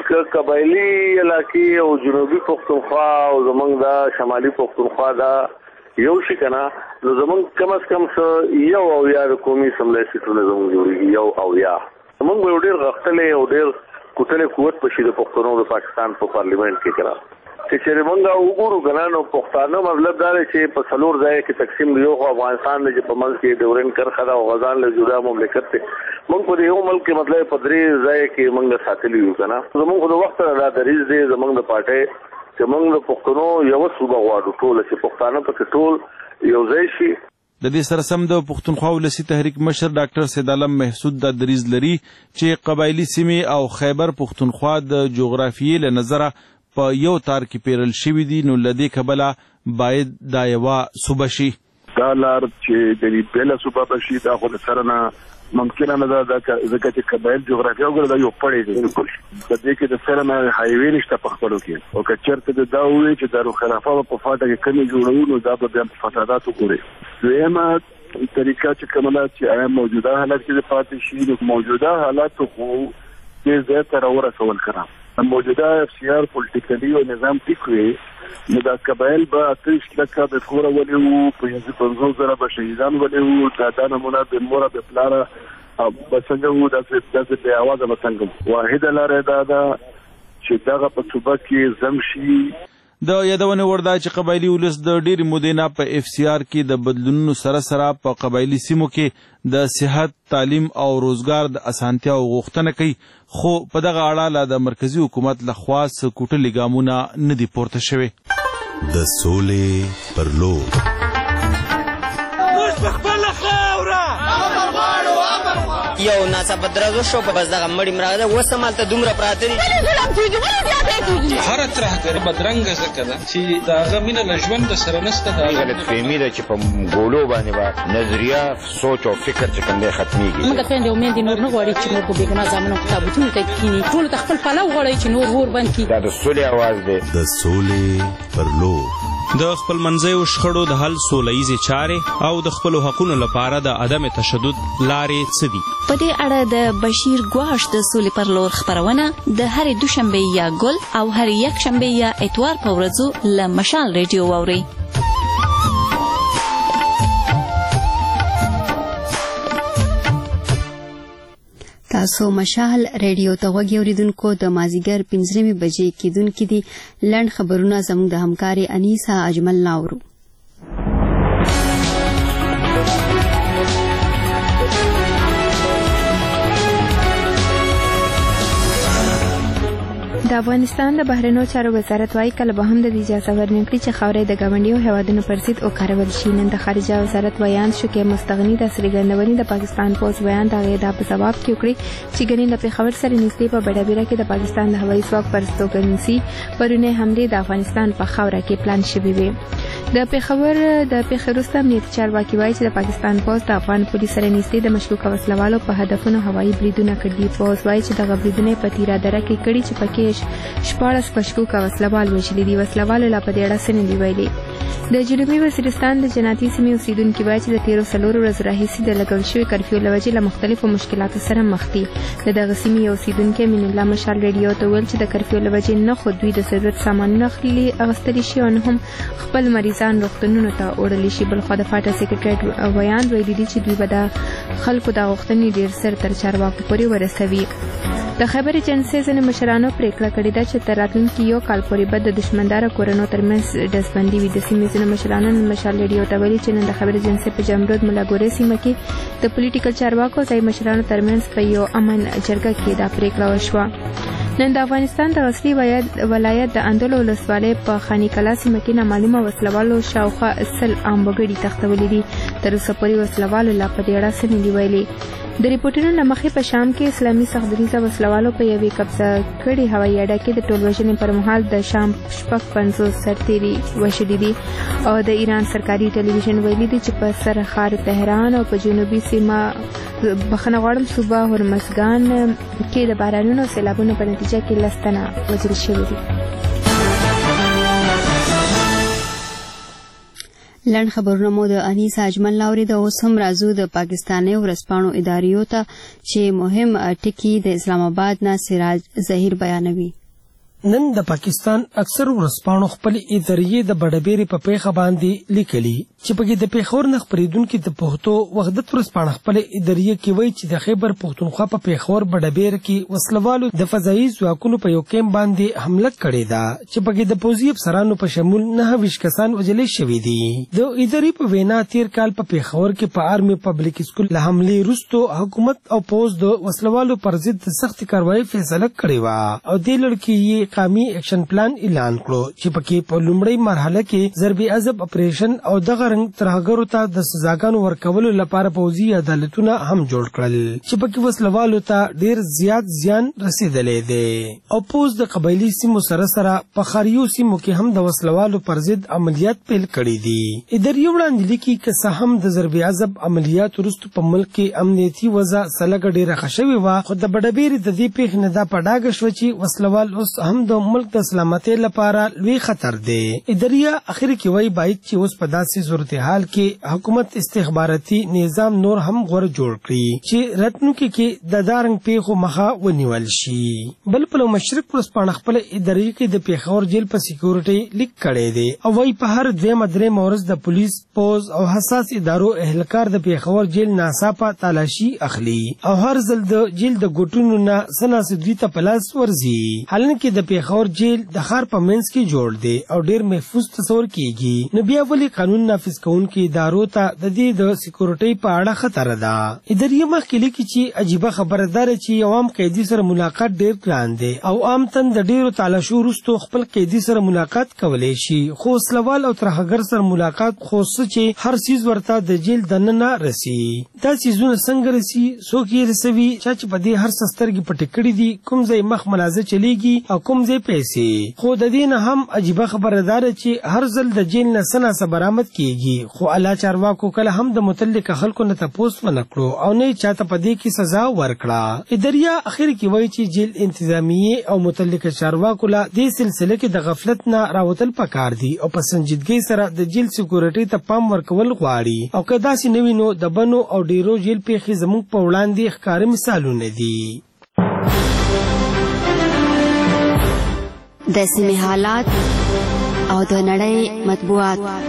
قبایلی علاقې او جنوبي پښتونخوا او زمونږ دا شمالي پښتونخوا دا یو شي کنه نو زمونږ کم از کم یو او یا د قومي اسمبلی سیټونه زمونږ جوړیږي یو او یا زمونږ به ډېر غښتلی او ډېر کوټلی قوت په شي د پښتنو د پاکستان په پارلیمنت کې کنه چې چېرې مونږ وګورو کنه نو پښتانه مطلب دا دی چې په څلور ځایه کې تقسیم دی. یو خو افغانستان دی چې په منځ کې ډیورنډ کرښه ده او غزان له جدا مملکت دی. مونږ په یو ملک کې مطلب په درې ځایه کې مونږ ساتلي یو کنه زمونږ د وخت نه دا دریځ دی زمونږ د پارټۍ چې مونږ د پښتنو یو صوبه غواړو ټول چې پښتانه پکې ټول یو ځای شي. د دې سره سم د پښتونخوا ولسی تحریک مشر ډاکټر سید عالم محسود د دریځ لري چې قبایلی سیمې او خیبر پښتونخوا د جغرافیې له نظره په یو تار کې پیرل شوي دي نو له دې کبله باید دا یوه صوبه شي. دا لار چې د دې بېله صوبه به شي دا خو د سره نه ممکنه نه ده ځکه چې قبایل جغرافیه وګوره دا یو پړی دی بالکل په دې کې د سره نه هایوې نشته په خپلو کې او که چېرته دا ووایي چې دارالخلافه به په فاټه کې کمې جوړوو نو دا به بیا په فساداتو ګوري. دویمه طریقه چې کومه ده چې آیا موجوده حالت کې پاتې شي نو موجوده حالاتو خو دې ځای ته راورسول کړه موجوده افتیار پولیټیکلي او نظام ټیک وي نو دا قبایل به 30 لکه د کوره ولې وو 50 به شهیدان ولې وو دا نمونه د موره د پلاره به څنګه وو داسې بې اوازه به څنګه واحده لاره دا ده چې دغه په صوبه کې ضم شي. د یادونه وردا چې قبایلی ولس د ډېری مودې نه په اف سی آر کې د بدلونونو سره سره په قبایلی سیمو کې د صحت تعلیم او روزګار د اسانتیا غوښتنه کوي خو په دغه اړه لا د مرکزی حکومت لخوا سکوټلي ګامونه نه دي پورته شوي. د سولې پر لور یو ناڅاپه درز شو په بس دغه مړی مراده اوس همالته دومره پراته دي هره ترهګري بدرنګه ځکه ده چې د هغه مینه له ژونده سره نشته. دا غلطفهمي ده چې په ګولو باندې به نظریه سوچ او فکر چې کوم دی ختمېږي. موږ خویندې او میندې نور نه غواړي چې موږ په بېګناه زامنو تابوتونو ته کښېني ټولو ته خپل پلو غواړئ چې نور اور بند کړي. دا د سولې اواز دی. د سولې پر لور د خپلمنځیو شخړو د حل سوله ییزې چارې او د خپلو حقونو لپاره د عدم تشدد لارې څه دي؟ په دې اړه د بشیر ګواش د سولې پر لور خپرونه د هرې دوشنبې یا ګل او هرې یکشنبې یا اتوار په ورځو له مشال ریډیو واورئ. تاسو مشال ریډیو ته غوږ اوریدونکو د مازیګر 15 بجې کېدونکې دي. لنډ خبرونه زموږ د همکاري انیسا اجمل ناورو. د افغانستان د بهرنیو چارو وزارت وايي کله به هم د اجازه ورنکړي چې خاورې د ګاونډیو هیوادونو پر ضد وکارول شي. نن د خارجه وزارت بیان شو کې مستغني د څرګندونې د پاکستان پوز بیان د غیدا په جواب کې وکړي چې ګنې د پیښور سره نږدې په بډابیره کې د پاکستان د هوایي ځواک پر استوګنځي پرونه حمله د افغانستان په خاوره کې پلان شوې وي. د پیښور د پیښورسته امنیتي چارواکي وایي چې د پاکستان پوز د افغان پولیس سره نږدې د مشکوک وسلوالو په هدفونو هوایي بریدونه کړي. پوز وایي چې دغه بریدونه په تیرا دره کې کړي چې پکې 14 مشکوک وسلوال وژلي دي. وسلوالو لا په دې اړه څه نه دي ویلي. د جنوبي وزیرستان د جناتي سیمې اوسیدونکي وایي چې د تیرو 4 ورځو راهیسې د لګول شوي کرفیو له وجې له مختلفو مشکلاتو سره مخ دي. د دغه سیمې اوسیدونکي مین الله مشال ریډیو ته ویل چې د کرفیو له وجې نه خو دوی د ضرورت سامانونه اخیستلی شي او نه هم خپل مریضان روغتونونو ته وړلی شي. بلخوا د فاټا سکرټریټ بیان ویلي دي چې دوی به د خلکو د غوښتنې ډېر سر تر چارواکو پورې ورسوي. د خبري جنسي ځینې مشرانو پریکړه کړې ده چې تر راتلونکي یو کال پورې به د دشمنداره کورونو ترمنځ ډزبندي وي. د سیمې ځینې مشرانو مشال ریډیو ته ویلي چې نن د خبري جنسي په جمرود ملاګورې سیمه کې د پولیټیکل چارواکو ځای مشرانو ترمنځ په یو امن جرګه کې دا پریکړه وشوه. نن د افغانستان د غزني ولایت د اندول ولسوالۍ په خانی کلا سیمه کې نامعلومه وسلوالو شاوخوا 10 عام وګړي تښتولي دي. تر اوسه پورې وسلوالو لا په دې اړه څه نه دي ویلي. د ریپورټونو له مخې په شام کې اسلامي سختدریزه وسلوالو په یوې قبضه کړې هوایي اډه کې د ټولوژنې پر مهال د شام 50 سرتیري وژلي دي او د ایران سرکاري ټلویزیون ویلي دي چې په سرحد تهران او په جنوبي سیمه بخښنه غواړم صوبه هرمزګان کې د بارانونو او سیلابونو په نتیجه کې 10 تنه وژل شوي دي. لنډ خبرونه مو د انیسا اجمل ناوري د اوس هم راځو د پاکستاني ورځپاڼو اداریو ته چې مهم ټکي د اسلام آباد نه سراج ظهیر بیانوي. نن د پاکستان اکثر ورځپاڼو خپل ادارې د بډبېرې په پیښه باندې لیکلي چې پکې د پیښور نه خپرېدونکي د پښتو وحدت ورځپاڼه خپل ادارې کې وایي چې د خیبر پښتونخوا په پیښور بډبېر کې وسلوالو د فضایي ځواکونو په یو کیمپ باندې حمله کړې ده چې پکې د پوځي افسرانو په شمول 9 کسان وژل شوي دي. د ادارې په وینا تیر کال په پیښور کې په آرمي پبلک سکول له حملې وروسته حکومت او پوځ د وسلوالو پر ضد سخت کاروایی فیصله کړې وه او دې لړ کې یې قومي ایکشن پلان اعلان کړو چې پکې په لومړۍ مرحله کې ضرب عذاب اپریشن او دغه رنګ ترهګرو ته د سزاګانو ورکولو لپاره پوځي عدالتونه هم جوړ کړل چې پکې وسلوالو ته ډیر زیات زیان رسیدلې دی او پوز د قبایلی سیمو سره په خاریو سیمو کې هم د وسلوالو پر ضد عملیات پیل کړي دي. ادارې وړاندې لیکي که هم د ضرب عذاب عملیات وروسته په ملک کې امنیتي وضع سلګ ډیره ښه شوې وه خو د بډبېرې د دې پیښې نه دا په ډاګه شوه چې وسلوال اوس هم د ملک د سلامتۍ لپاره لوی خطر دی. ادارې اخر کې وایي باید چې اوس په داسې صورتحال کې حکومت استخباراتي نظام نور هم غوړ جوړ کړي چې راتلونکي کې د دارنګ پیښو مخه ونیول شي. بل په مشرق ورځپاڼه خپل ادارې کې د پیښور جیل په سکیورټي لیک کړی دی او وایي په هر 2 مورز د پولیس پوز او حساس ادارو اهلکار د پیښور جیل ناڅاپه تلاشي اخلي او هر ځل د جیل د ګوټونو نه سناسدوی ته پلاس ورزي. حالانکه د پیښور جیل د ښار په منځ کې جوړ دی او ډیر محفوظ تصور کیږي نو بیا ولې قانون نافذ کوونکي ادارو ته د دې د سکیورټي په اړه خطر ده. ادارې مخکې لیکي چې عجیبه خبره ده چې یو عام قیدي سره ملاقات ډیر ګران دی او عام تن د ډیرو تلاشو وروسته خپل قیدي سره ملاقات کولی شي خو وسلوال او ترهګر سره ملاقات خو چې هر څیز ورته د جیل دننه رسی. دا څیزونه څنګه رسی څوک یې رسوي چې په دې هر سترګې پټې کړې دي کوم ځای مخ منازه چلیږي او کوم کوم ځای پیسې. خو د دې نه هم عجیبه خبره ده چې هر ځل د جیل نه څه ناڅه برآمد کیږي، خو اعلی چارواکو کله هم د متعلق خلکو نه تپوس ونه کړو او نه چاته په دې کې سزا ورکړه. اداریا اخر کې وایي چې جیل انتظامیه او متعلق چارواکو له دې سلسله کې د غفلت نه راوتل پکار دي او په سنجیدګۍ سره د جیل سکیورټي ته پام ورکول غواړي. او که داسې نه وي نو د بنو او ډیرو جیل پیښې زموږ په وړاندې ښکاره مثالونه دي. د سیمې حالات او د نړۍ مطبوعات.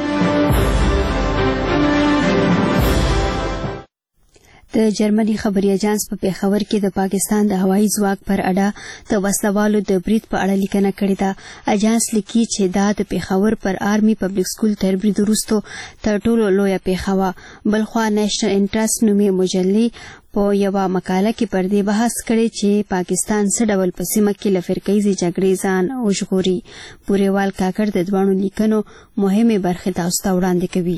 د جرمني خبري اژانس په پیښور کې د پاکستان د هوایي ځواک پر اډه د وسلوالو د برید په اړه لیکنه کړې ده. اژانس لیکي چې دا د پیښور پر آرمي پبلک سکول تر برید وروسته تر ټولو لویه پیښه وه. بلخوا نیشنل انټرست نومي مجلې په یوه مقاله کې پر دې بحث کړی چې پاکستان څه ډول په سیمه کې له فرقیزې جګړې ځان وژغوري. پوریوال کاکړ د دواړو لیکنو مهمې برخې تاسو ته وړاندې کوي.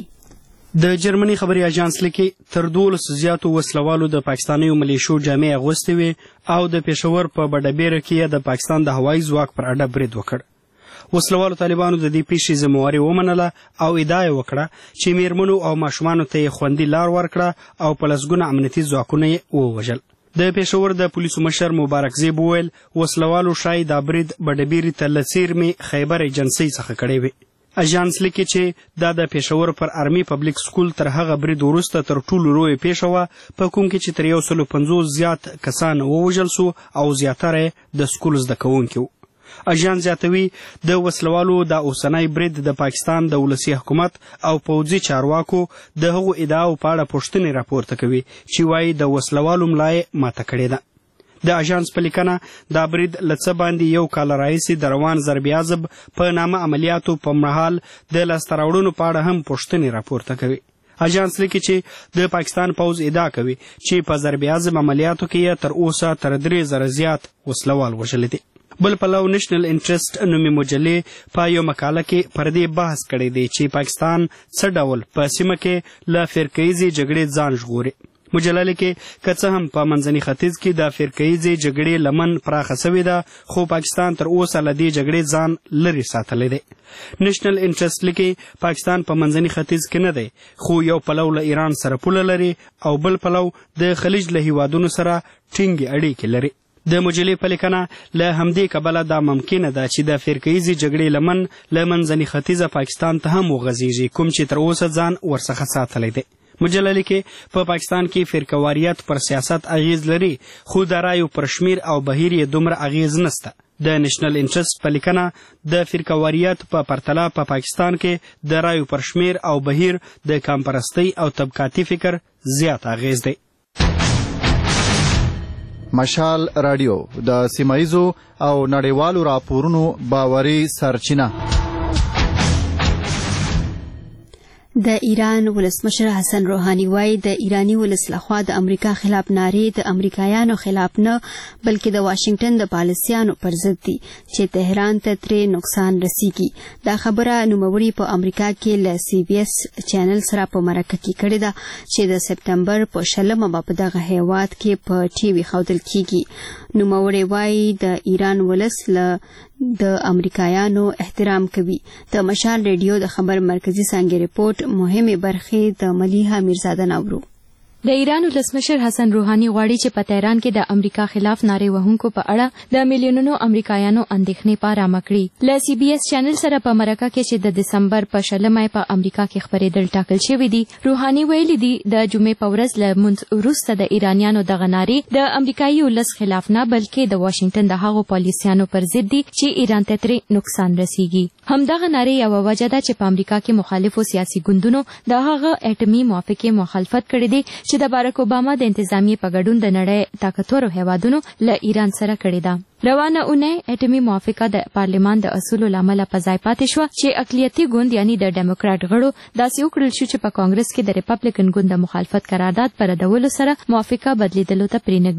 د جرمني خبري اژانس لیکي تر 12 زیاتو وسلوالو د پاکستانیو ملیشو جامې اغوستې وې او د پېښور په بډبیره کې د پاکستان د هوایي ځواک پر اډه برید وکړ. وسلوالو طالبانو د دې پیښې ذمہواري ومنله او ادعا یې وکړه چې میرمنو او ماشومانو ته یې خوندي لار ورکړه او په لسګونه امنیتي ځواکونه یې ووژل. د پېښور د پولیسو مشر مبارک زیب وویل وسلوالو شاید دا برید بډبیرې ته له څیرمې خیبر ایجنسۍ څخه کړی وي. اژانس لیکي چې دا د پېښور پر آرمي پبلک سکول تر هغه برید وروسته تر ټولو لویه پیښه وه په کوم کې چې تر 150 زیات کسان ووژل سو او زیاتره د سکول زده کوونکي وو. اژانس زیاتوي د وسلوالو د اوسنی برید د پاکستان د ولسي حکومت او پوځي چارواکو د هغو ادعاو په اړه پوښتنې راپورته کوي چې وایي د وسلوالو ملا یې ماته کړې ده. د اژانس په لیکنه دا برید له څه باندې یو کال راهیسې د روان ضرب عضب په نامه عملیاتو په مهال د لاسته راوړنو په اړه هم پوښتنې راپورته کوي. اژانس لیکي چې د پاکستان پوځ ادعا کوي چې په ضرب عضب عملیاتو کې یې تر اوسه تر 3000 زیات وسلوال وژلي دي. بل پلو نیشنل انټرست نومي مجلې په یو مقاله کې پر دې بحث کړی دی چې پاکستان څه ډول په سیمه کې له فرقیزې جګړې ځان ژغوري. مجله لیکي که څه هم په منځني ختیځ کې د فرقیزې جګړې لمن پراخه سوې ده خو پاکستان تر اوسه له دې جګړې ځان لرې ساتلی دی. نیشنل انټرست لیکي پاکستان په منځني ختیځ کې نه دی خو یو پلو له ایران سره پوله لري او بل پلو د خلیج له هیوادونو سره ټینګې اړیکې لري. د مجلې په لیکنه له همدې کبله دا ممکنه ده چې د فرقیزې جګړې لمن له منځني ختیځه پاکستان ته هم وغځېږي کوم چې تر اوسه ځان ورڅخه ساتلی دی. مجله لیکي په پاکستان کې فرقواریت پر سیاست اغیز لري خو د رایو پر شمیر او بهیر یې دومره اغیز نسته. د نیشنل انټرست په لیکنه د فرقواریت په پرتله په پاکستان کې د رایو پر شمیر او بهیر د کمپرستۍ او طبقاتي فکر زیات اغیز دی. مشال رادیو د سیمایزو او نړیوالو راپورونو باوري سرچینه. د ایران ولسمشر حسن روحاني وایي د ایرانی ولس لخوا د امریکا خلاف نارې د امریکایانو خلاف نه بلکې د واشنگټن د پالیسیانو پر ضد دي چې تهران ته ترې نقصان رسیږي. دا خبره نوموړي په امریکا کې له CBS چینل سره په مرکه کې کړې ده چې د سپتمبر په 20 په دغه هیواد کې په ټي وي ښودل کیږي. نوموړي وایي د ایران ولس له د امریکایانو احترام کوي. د مشال ریډیو د خبر مرکزی څانګې رپورټ مهمه برخې د ملیحه میرزاده نورو. د ایران ولسمشر حسن روحاني غواړي چې په تهران کې د امریکا خلاف نارې وهونکو په اړه د میلیونونو امریکایانو اندېښنې پارامه کړي. له CBS چینل سره په مرکه کې چې د دسمبر په 20 په امریکا کې خبرېدل ټاکل شوی دي، روحاني ویلي دي د جمعې په ورځ له منځ وروسته د ایرانیانو دغه نارې د امریکایي ولس خلاف نه بلکې د واشنگټن د هغو پالیسیانو پر ضد دي چې ایران ته ترې نقصان رسیږي. همدغه نارې یوه وجه ده چې په امریکا کې مخالفو سیاسي ګوندونو د هغه اټومي موافقې مخالفت کړی دی چې د بارک اوباما د انتظامیې په ګډون د نړۍ طاقتورو هیوادونو له ایران سره کړې ده. روانه اونۍ اټومي موافقه د پارلمان د اصولو له امله په ځای پاتې شوه چې اقلیتي ګوند یعنی د ډیموکراټ غړو داسې وکړل شو چې په کانګرس کې د ریپبلیکن ګوند د مخالفت قرارداد پر ردولو سره موافقه بدلیدلو ته پرېنږدي.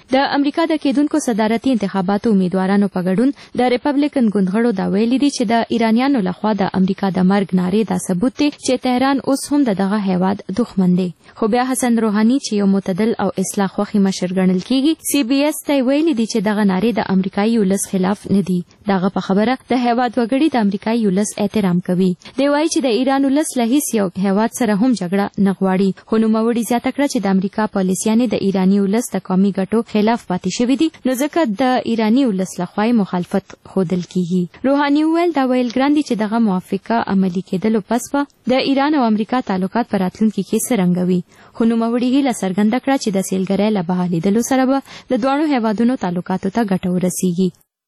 د امریکا د کېدونکو صدارتي انتخاباتو امیدوارانو په ګډون د ریپبلیکن ګوندغړو دا ویلي دي چې د ایرانیانو لخوا د امریکا د مرګ نارې دا ثبوت دی چې تهران اوس هم دغه هیواد دښمن دی. خو بیا حسن روحاني چې یو معتدل او اصلاح خوښي مشر ګڼل کیږي سی بي اس ته ویلي دي چې دغه نارې د امریکایي ولس خلاف نه دي. دغه په خبره د هیواد وګړي د امریکایي ولس احترام کوي. دی وایي چې د ایران ولس له هیڅ یو هیواد سره هم جګړه نه غواړي. خو نوموړي زیاته کړه چې د امریکا پالیسیانې د ایراني ولس د قومي ګټو خلاف پاتې شوي دي نو ځکه د ایراني ولس لخوا مخالفت ښودل کیږي. روحاني وویل دا ویل ګران دي چې دغه موافقه عملي کېدلو پس به د ایران او امریکا تعلقات په راتلونکي کې څرنګه وي. خو نوموړي هیله څرګنده کړه چې د سیلګرۍ له بحالېدلو سره به د دواړو هیوادونو تعلقاتو ته ګټه ورسیږي.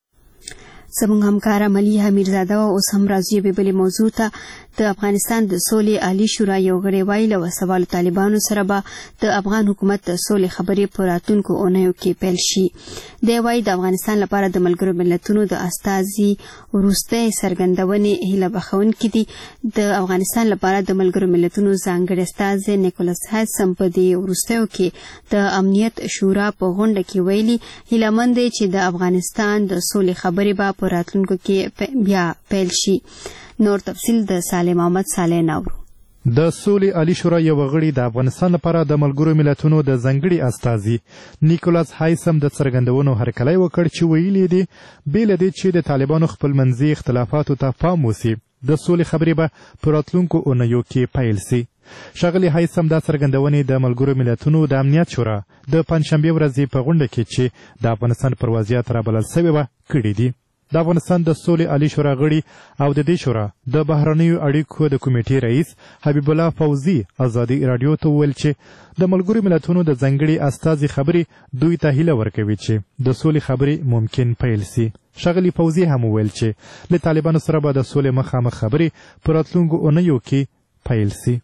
زموږ همکار عملی حمیرزاده اوس هم راځي به بلې موضوع ته. د افغانستان د سولې عالی شورا یو غړی وایي له وسوالو طالبانو سره به د افغان حکومت د سولې خبرې په راتلونکو اونیو کې پیل شي. دی وایي د افغانستان لپاره د ملګرو ملتونو د استازي وروستۍ څرګندونې هیله بخښونکې دي. د افغانستان لپاره د ملګرو ملتونو ځانګړی استازی نیکولاس هایسم په دې وروستیو کې د امنیت شورا په غونډه کې ویلي هیلهمند دی چې د افغانستان د سولې خبرې به په راتلونکو کې بیا پیل شي. نور تفصیل د سالم محمد صالح نورو. د سولې عالی شورا یو غړي د افغانستان لپاره د ملګرو ملتونو د ځانګړي استازي نیکولاس هایسم د څرګندونو هرکلی وکړ چې ویلي دي بې له دې چې د طالبانو خپلمنځي اختلافاتو ته پام وسي د سولې خبرې به په راتلونکو اونیو کې پیل سي. ښاغلي هایسم دا څرګندونې د ملګرو ملتونو د امنیت شورا د پنجشنبې ورځې په غونډه کې چې د افغانستان پر وضعیت رابلل سوې وه کړي دي. د افغانستان د سولې عالی شورا غړي او د دې شورا د بهرنیو اړیکو د کمیټې رئیس حبیب الله فوزي ازادي راډیو ته وویل چې د ملګرو ملتونو د ځانګړي استازي خبرې دوی ته هیله ورکوي چې د سولې خبرې ممکن پیل سي. ښاغلي فوزي هم وویل چې له طالبانو سره به د سولې مخامخ خبرې په راتلونکو اونیو کې پیل سي.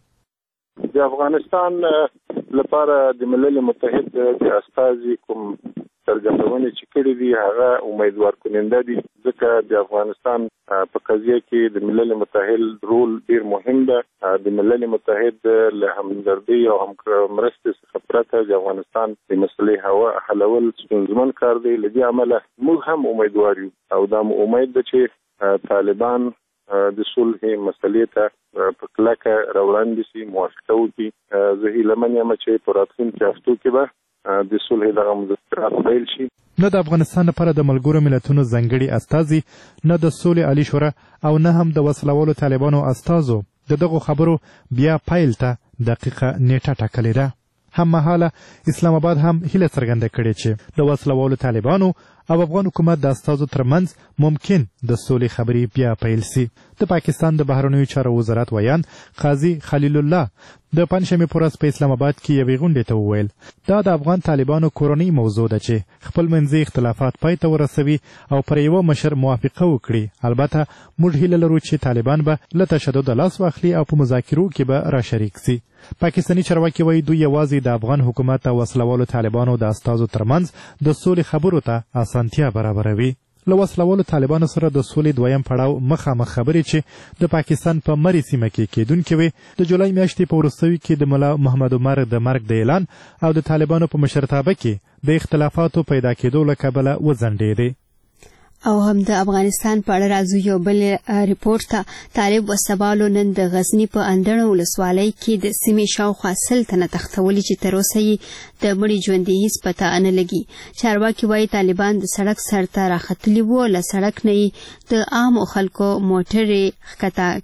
د افغانستان لپاره د ملل متحد د استازي کوم څرګندونې چې کړي دي هغه امیدوار کننده دي ځکه د افغانستان په قضیه کې د ملل متحد رول ډیر مهم ده. د ملل متحد له همدردۍ او مرستې څخه پرته د افغانستان د مسلې حلول ستونزمن کار دی. له دې امله موږ هم امیدوار یو او دا امید ده چې طالبان د صلح مسلې ته په کلکه راوړاندې شي موافقه وکړي. زه هیلهمن یم چې په راتلونکو هفتو کې به د صلح دغه مذاکرات پیل شي. نه د افغانستان لپاره د ملګرو ملتونو ځانګړي استازي نه د سولې عالی شورا او نه هم د وسلوالو طالبانو استازو د دغو خبرو بیا پیل ته دقیقه نیټه ټاکلې ده. هممهاله اسلام آباد هم هیله څرګنده کړې چې د وسلوالو طالبانو او افغان حکومت د استازو ترمنځ ممکن د سولې خبرې بیا پیل سي. د پاکستان د بهرنیو چارو وزارت ویان قاضي خلیل الله د پنجشنبې په ورځ په اسلام آباد کې یوې غونډې ته وویل دا د افغان طالبانو کورنۍ موضوع ده چې خپلمنځي اختلافات پای ته ورسوي او پر یوه مشر موافقه وکړي. البته موږ هیله لرو چې طالبان به له تشدد لاس واخلي او په مذاکرو کې به راشریک سي. پاکستاني چارواکي وایي دوی یوازې د افغان حکومت او وسلوالو طالبانو د استازو ترمنځ د سولې خبرو ته اسانتیا برابروي. له وسلوالو طالبانو سره د سولې دویم پړاو مخامخ خبرې چې د پاکستان په مرې سیمه کې کېدونکې وې د جولای میاشتې په وروستیو کې د ملا محمد عمر د مرګ د اعلان او د طالبانو په مشرتابه کې د اختلافاتو پیدا کېدو له کبله وځنډېدې. او هم د افغانستان په اړه راځو یو بل ریپورت ته. طالب وسوالو نن د غزنی په اندړ ولسوالۍ کې د سیمې شاوخوا 100 تنه تښتولي چې تر اوسه یې د مړي ژوندي هیڅ پته نه لګي. چارواکي وایي طالبان د سړک سر ته راختلي وو. له سړک نه یې د عامو خلکو موټرې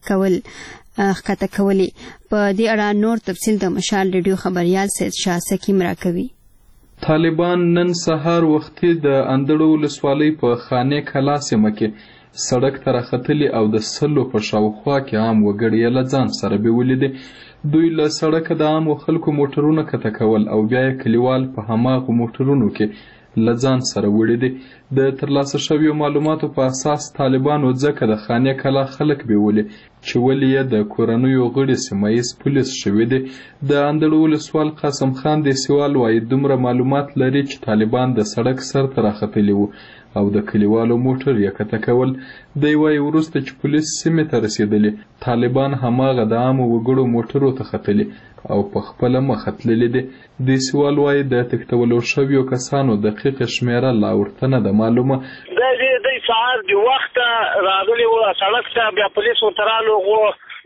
ښکته کولې. په دې اړه نور تفصیل د مشال ریډیو خبریال سید شاه سکیم راکوي. طالبان نن سهار وختي د اندړو ولسوالۍ په خانې کلا سیمه کې سړک ته راختلي او د 100 په شاوخوا کې عام وګړي له ځان سره بیولي دي. دوی له سړکه د عامو خلکو موټرونه کته کول او بیا یې کلیوال په هماغو موټرونو کې له ځان سره وړي دي. د ترلاسه شویو معلوماتو په اساس طالبانو ځکه د خانې کلا خلک بیولي چې ولې یې د کورنیو غړي سیمه ییز پولیس شوي دي. د اندړو ولسوال قاسم خان د سیوال وایي دومره معلومات لري چې طالبان د سړک سر ته راختلي وو او د کلیوالو موټر یې کته کول. دی وایي وروسته چې پولیس سیمې ته رسېدلي طالبان هماغه د عامو وګړو موټرو ته ختلي او په خپله مخه تللي دي. دې سوال وایي د تښتولو شویو کسانو دقیقه شمېره لا ورته نه ده معلومه. دی سهار د وخته راغلي وو سړک ته بیا پولیس ورته رالوغو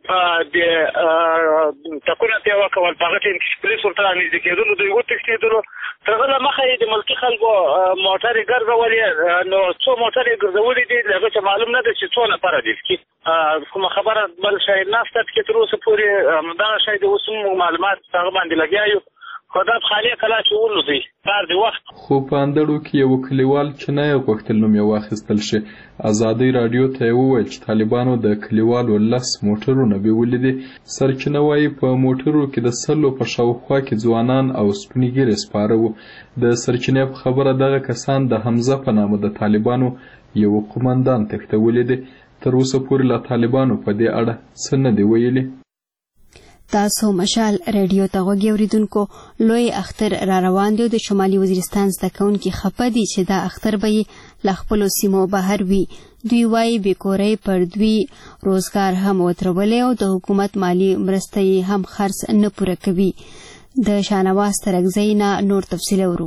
د ټکونه ته یې وکول په هغه ټایم کې پولیس ورته رانږدې کېدلو دوی وتښتېدلو. تر هغه له مخه یې د ملکي خلکو موټرې ګرځولې نو څو موټرې ګرځولې دي د هغه څه معلوم نه ده چې څو نفره دي. کومه خبره بل شی نشته چې تر اوسه پورې دغه شی د اوس موږ معلومات هغه باندې لګیا یو خو دا خالي کلا چې ولودي کار دی وخت. خو په اندړو کې یو کلیوال چې نه یې غوښتل نوم یې واخیستل شي ازادۍ راډیو ته یې وویل چې طالبانو د کلیوالو 10 موټرونه بیولي دي. سرچینه وایي په موټرو کې د 100 په شاوخوا کې ځوانان او سپین ږیري سپاره وو. د سرچینې په خبره دغه کسان د حمزه په نامه د طالبانو یو قومندان تښتولي دي. تر اوسه پورې له طالبانو په دې اړه څه نه دي ویلي. تاسو مشال رادیو ته غوږی اوریدونکو لوی اختر را روان دی. د شمالي وزیرستان زده کوونکي خپه دي چې دا اختر به له خپلو سیمو بهر وي. دوی وایي بېکورۍ پر دوی روزګار هم وترولې او د حکومت مالی مرسته یې هم خرڅ نه پوره کوي. د شاهنواز ترکزی نه نور تفصیل اورو.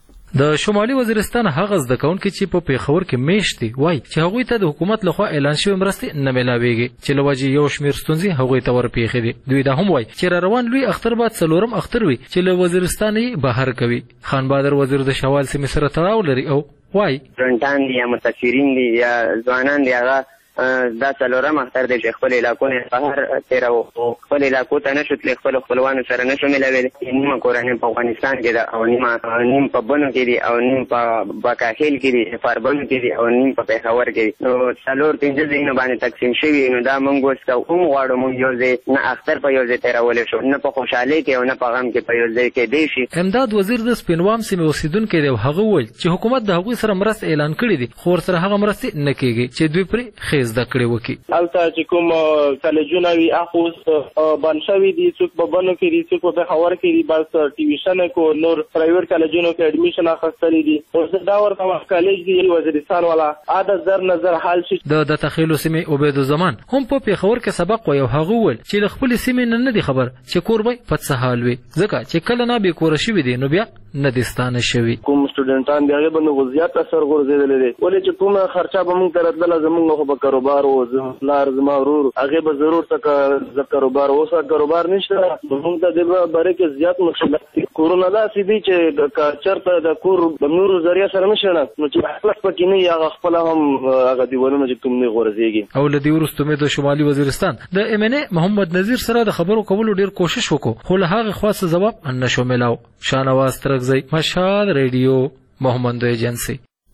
د شمالي وزیرستان هغه زده کوونکي چې په پیښور کې میشت دي وایي چې هغوی ته د حکومت لخوا اعلان شوی مرستې نه میلاویږي چې له وجې یو شمېر ستونزې هغوی ته ورپېښې دي. دوی دا هم وایي چې را روان لوی اختر به 4م اختر وي چې له وزیرستان یې بهر کوي. خان بهادر وزیر د شوال سیمې سره تړاو لري او وایي ډنټان دي یا متاثرین دي یا ځوانان دي هغه دا 4م اختر دی چې خپل علاقو نه بهر تیرو خپل علاقو ته نشو تللی خپل خپلوانو سره نشو ملاویلی. نیمه کورنۍ په افغانستان کې ده او نیم په بنو کې دي او نیم په بکاخیل کې دي فاربنو کې دي او نیم په پېښور کې دي. نو 4-5 ځایونو باندې تقسیم شوي نو دا موږ اوس هم غواړو موږ یو ځای نه اختر په یو ځای تیرولی شو نه په خوشحالۍ کې او نه په غم کې په یو ځای کېدی شي. امداد وزیر د سپینوام سیمې اوسېدونکی دی او هغه وویل چې حکومت د هغوی سره مرسته اعلان کړې دي خو ورسره هغه مرستې نه کېږي چې دوی پرې زده کړې وکړي. هلته چې کوم کالجونه وي هغه اوس بند شوي دي. څوک په بنو کې دي څوک په پېښور کې دي بس ټیوشن کو نور پرایویټ کالجونو کې اډمیشن اخیستلی دي. اوس دا ورته کالج دی وزیرستان والا عادت در نظر حال شي. د تخیلو سیمې عبیدالزمان هم په پېښور کې سبق وایي او هغه وویل چې له خپلې سیمې نه دي خبر چې کور به په څه حال وي ځکه چې کله نه بېکوره شوي دي نو بیا نه دي ستانه شوي. کوم سټوډنټان دی هغې باندې زیات اثر غورځېدلی دی ولې چې کومه خرچه به موږ ته راتلله زموږ خو به کاروبار و پلار زما ورور هغې به ضرور څه کاروبار اوس کاروبار نشته موږ ته د باره کې زیات مشکلات دي. کورونه داسې دي چې چېرته د کور د نورو ذریعه سره نشي نو چې خلاص پکې نه وي هغه خپله هم هغه دیوالونه چې کوم نه غورځېږي. او له دې وروسته مې د شمالي وزیرستان د MNA محمد نذیر سره د خبرو کولو ډېر کوشش وکړو خو له هغې خوا څه ځواب نه شو میلاو. شاهنواز ترکزی مشال ریډیو محمد ایجنسي.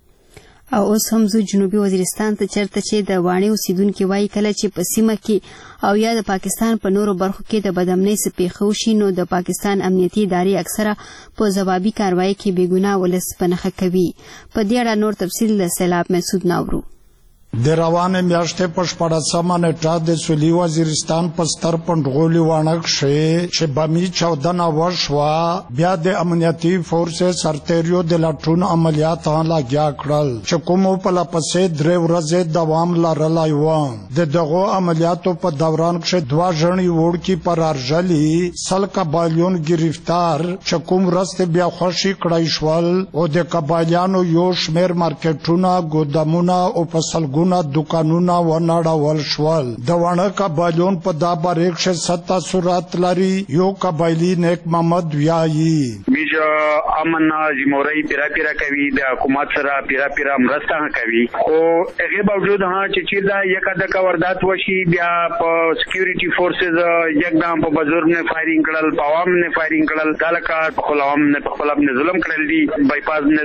او اوس هم زه جنوبي وزیرستان ته چېرته چې د واڼې اوسېدونکي وایي کله چې په سیمه کې او یا د پاکستان په نورو برخو کې د بدامنۍ څه پېښه وشي نو د پاکستان امنیتي ادارې اکثره په ځوابي کاروایۍ کې بېګناه ولس په نښه کوي. په دې اړه نور تفصیل د سیلاب مسعود ناورو. د روانې میاشتې په 14مه نیټه د سویلي وزیرستان په ستر پنډغولي واڼه کښې چې بمي چاودنه وشوه بیا د امنیتي فورسې سرتېریو د لټون عملیات لګیا کړل چې کومو پلپسې 3 ورځې دوام لرلی و. د دغو عملیاتو په دوران کښې 2 ژڼې وړکي فرارژلي 100 قبایلیون گرفتار چې کوم ورځ بیا خوشي کړی شول او د قبایلیانو یو شمېر مارکیټونه ګودامونه او په دکانونه ونړول شول. د واڼه قبایلیون په دا باره کښې 7 تاثرات لري. یو قبایلي نیک محمد ویایي موږ امن جمهوري پیرا کوي د حکومت سره پیرا مرسته کوي خو هغې باوجود چې دا یکا واردات وشي بیا په سکیورټي فورسز یکدم په بزرګ نه فایرینګ کړل په عوام نه فایرینګ کړل دا لکه په خپل عوام نه په خپل ظلم کړل دي. بایپاس نه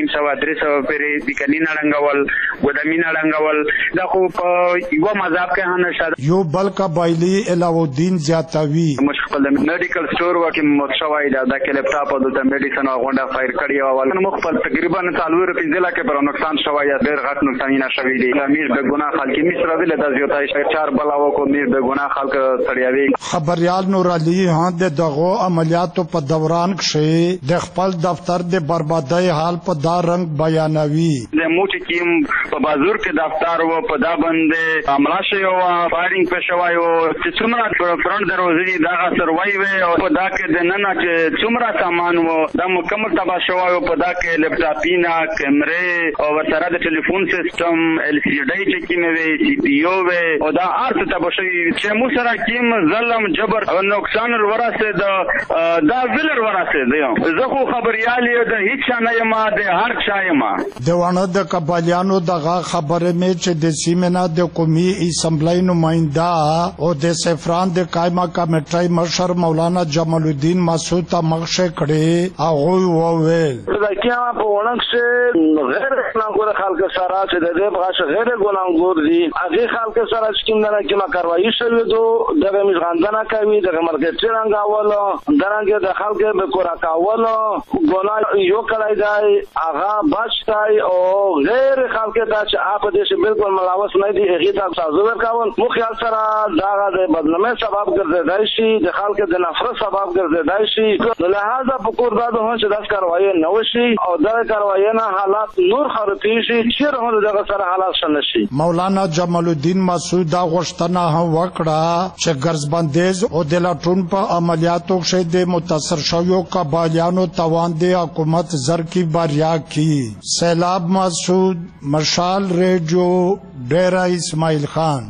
2.5 پرې د کني نه ډنګول ګودامي نه ډنګول دا خو په یو مذهب کې هنه یو بل قبایلی علاوالدین زیاتوي مشکل میډیکل سٹور وکه متشوي دا کې لپټاپ او د میډیسن غونډه فایر کړی او ول مخ په تقریبا 4 لکه پر نقصان شوی یا ډېر غټ نقصان شوی دی امیر د ګناه خلک مصر دل د زیاتای 4 بلاو کو میر د ګناه خلک سړیاوي خبريال نور علي ها د دغه عملیاتو په دوران کې د خپل دفتر د بربادۍ حال په دا رنگ بیانوي د موټ کیم په بازار کې دفتر و په دا باندې عمله شوی او فایرینګ په شوی او چې څومره فرنٹ دروازې دا سروای وي او په دا کې د نن چې څومره سامان و دا مکمل تباہ شوی او په دا کې لپټاپینا کیمرې او ورسره د ټلیفون سیستم ال سی ډي چې کیمه وي سی پی یو وي او دا ارته تباہ شوی چې مو سره کیم ظلم جبر او نقصان ورسه دا ویلر ورسه دی زه خو خبريالي د هیڅ نه یم د هر چا یم دیوانه د قبایلیانو دغه خبره مې چې د سیمنا د قومي اسمبلی نماینده او د سفران د قائمه کمیټې مشر مولانا جمال الدین مسعود ته مخشه کړي هغه وویل دا کیما په ونک سه غیر ګناګور خلک سره چې د دې بغاشه غیر ګناګور دي هغه خلک سره چې نه کیما کاروایی شوی دو دغه مزغاندنه کوي دغه مرکټ څنګه اول درنګ د خلک به کورا کاول ګناه یو کړای دی هغه بچای او غیر خلک ته چې اپ دې بالکل ملاوس نه دي هغه ته سازو ورکاون مو خیال سره دا د بدنامۍ سبب ګرځیدای شي د خلک د نفرت سبب ګرځیدای شي نو لہذا په کور دا د چې داس کاروایی نه وشي او دا کاروایی نه حالات نور خرابې شي چې رغون دغه سره حالات شنه شي مولانا جمال الدین مسعود دا غوښتنه هم وکړه چې ګرځبندیز او د لاټون په عملیاتو کې د متاثر شویو قبایلیانو توان د حکومت زر کی باریا کی سیلاب مسعود مشال ریڈیو ڈیرہ اسماعیل خان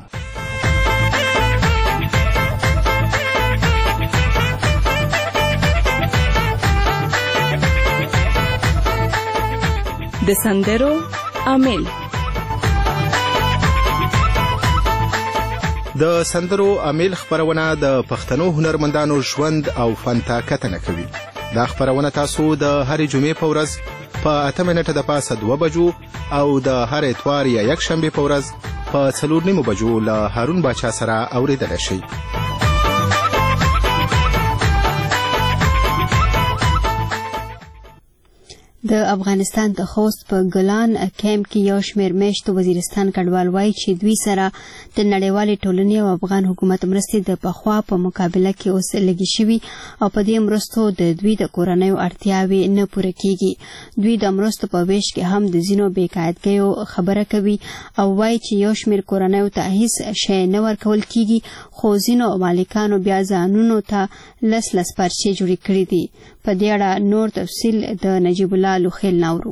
د سندرو عامل د سندرو عامل خبرونه د پښتنو هنرمندانو ژوند او فن ته کتنه کوي. دا خبرونه تاسو د هرې جمعې په ورځ په 8 منټه د پاسه 2 بجو او د هر اتوار یا یک شنبه په ورځ په 4 بجو له هارون باچا سره اوریدل شي. د افغانستان د خوست په ګلان کیمپ کې یو شمېر میشتو وزیرستان کډوال وایي چې دوی سره د نړیوالې ټولنې او افغان حکومت مرستې د پخوا په مقابله کې اوس لږې شوي او په دې مرستو د دوی د کورنیو اړتیاوې نه پوره کیږي. دوی د مرستو په ویش کې هم د ځینو بېقاعدګیو خبره کوي او وایي چې یو شمېر کورنیو ته هیڅ شی نه ورکول کیږي خو ځینو مالکانو بیا ځانونو ته لس پارچې جوړې کړې دي. په دې اړه نور تفصیل د نجیب الله لوخیل ناورو.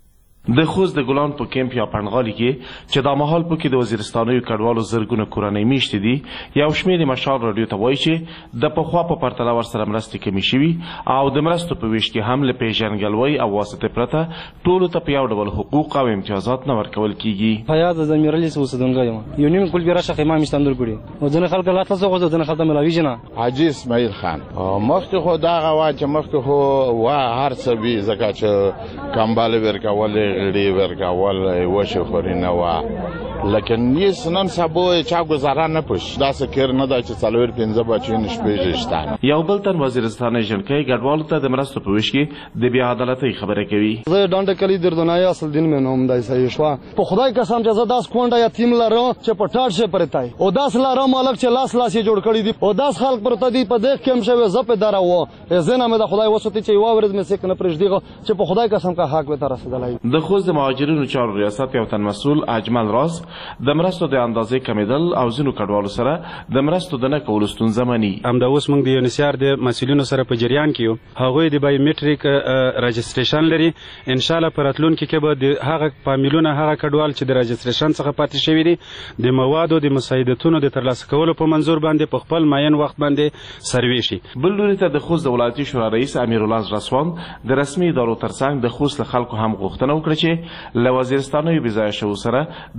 د خوست د ګلان په کیمپ یا پنډغالي کې چې دا مهال پکې د وزیرستانیو کډوالو زرګونه کورنۍ میشتې دي یو شمېر مشال راډیو ته وایي چې د پخوا په پرتله ورسره مرستې کمې شوي او د مرستو په ویش کې هم له پیژنګلوۍ او واسطې پرته ټولو ته په یو ډول حقوق او امتیازات نه ورکول کیږي. فیاض زمیرعلی اوسیدونکی یم یو نیم کل بیره شخ امام استاندار کړي او ځنه خلک لا تاسو غوښتل ځنه خلک ملاوي جنا حاجی اسماعیل خان مخکې خو دا غوا چې مخکې خو وا هر څه وی زکه چې کمباله ورکول غړي ورکول اول وشه خورینه وا لکن نیس نن سبا چا گزاره نه پوش دا سکر نه دا چې څلور 15 بچی نشپېژشتان. یو بل تن وزیرستان جنکۍ ګډوالو ته د مرستو په ویش کې د بیا عدالتۍ خبره کوي. زه ډانډه کلی دردنای اصل دین مې نوم دای صحیح شو په خدای قسم چې زه داس کونډه یتیم لرم چې په ټاټ شه پرتای او داس لرم مالک چې لاس یې جوړ کړی دي او داس خلک پرته دي په دې کې هم شوی زپ دره و زنه مې د خدای وسوتي چې یو ورځ مې سک نه پرېږدي چې په خدای قسم کا حق به تر رسیدلای. د خوست د مهاجرینو چارو ریاست یو تن مسؤل اجمل راز د مرستو د اندازې کمیدل او ځینو کډوالو سره د مرستو د نه کولو ستونزه مني. همدا اوس موږ د یونیسیار د مسؤلینو سره په جریان کې یو هغوی د بایومټریک رجسټریشن لري ان شاء الله په راتلونکي کې به د هغه فامیلونه هغه کډوال چې د رجسټریشن څخه پاتې شوي دي د موادو د مساعدتونو د ترلاسه کولو په منظور باندې په خپل معین وخت باندې سروي شي. بل لوري ته د خوست د ولایتي شورا رئیس امیر الله رسوان د رسمي ادارو ترڅنګ د خوست له خلکو هم غوښتنه وکړه چې له وزیرستانیو بې ځایه شوو سره د میلمنو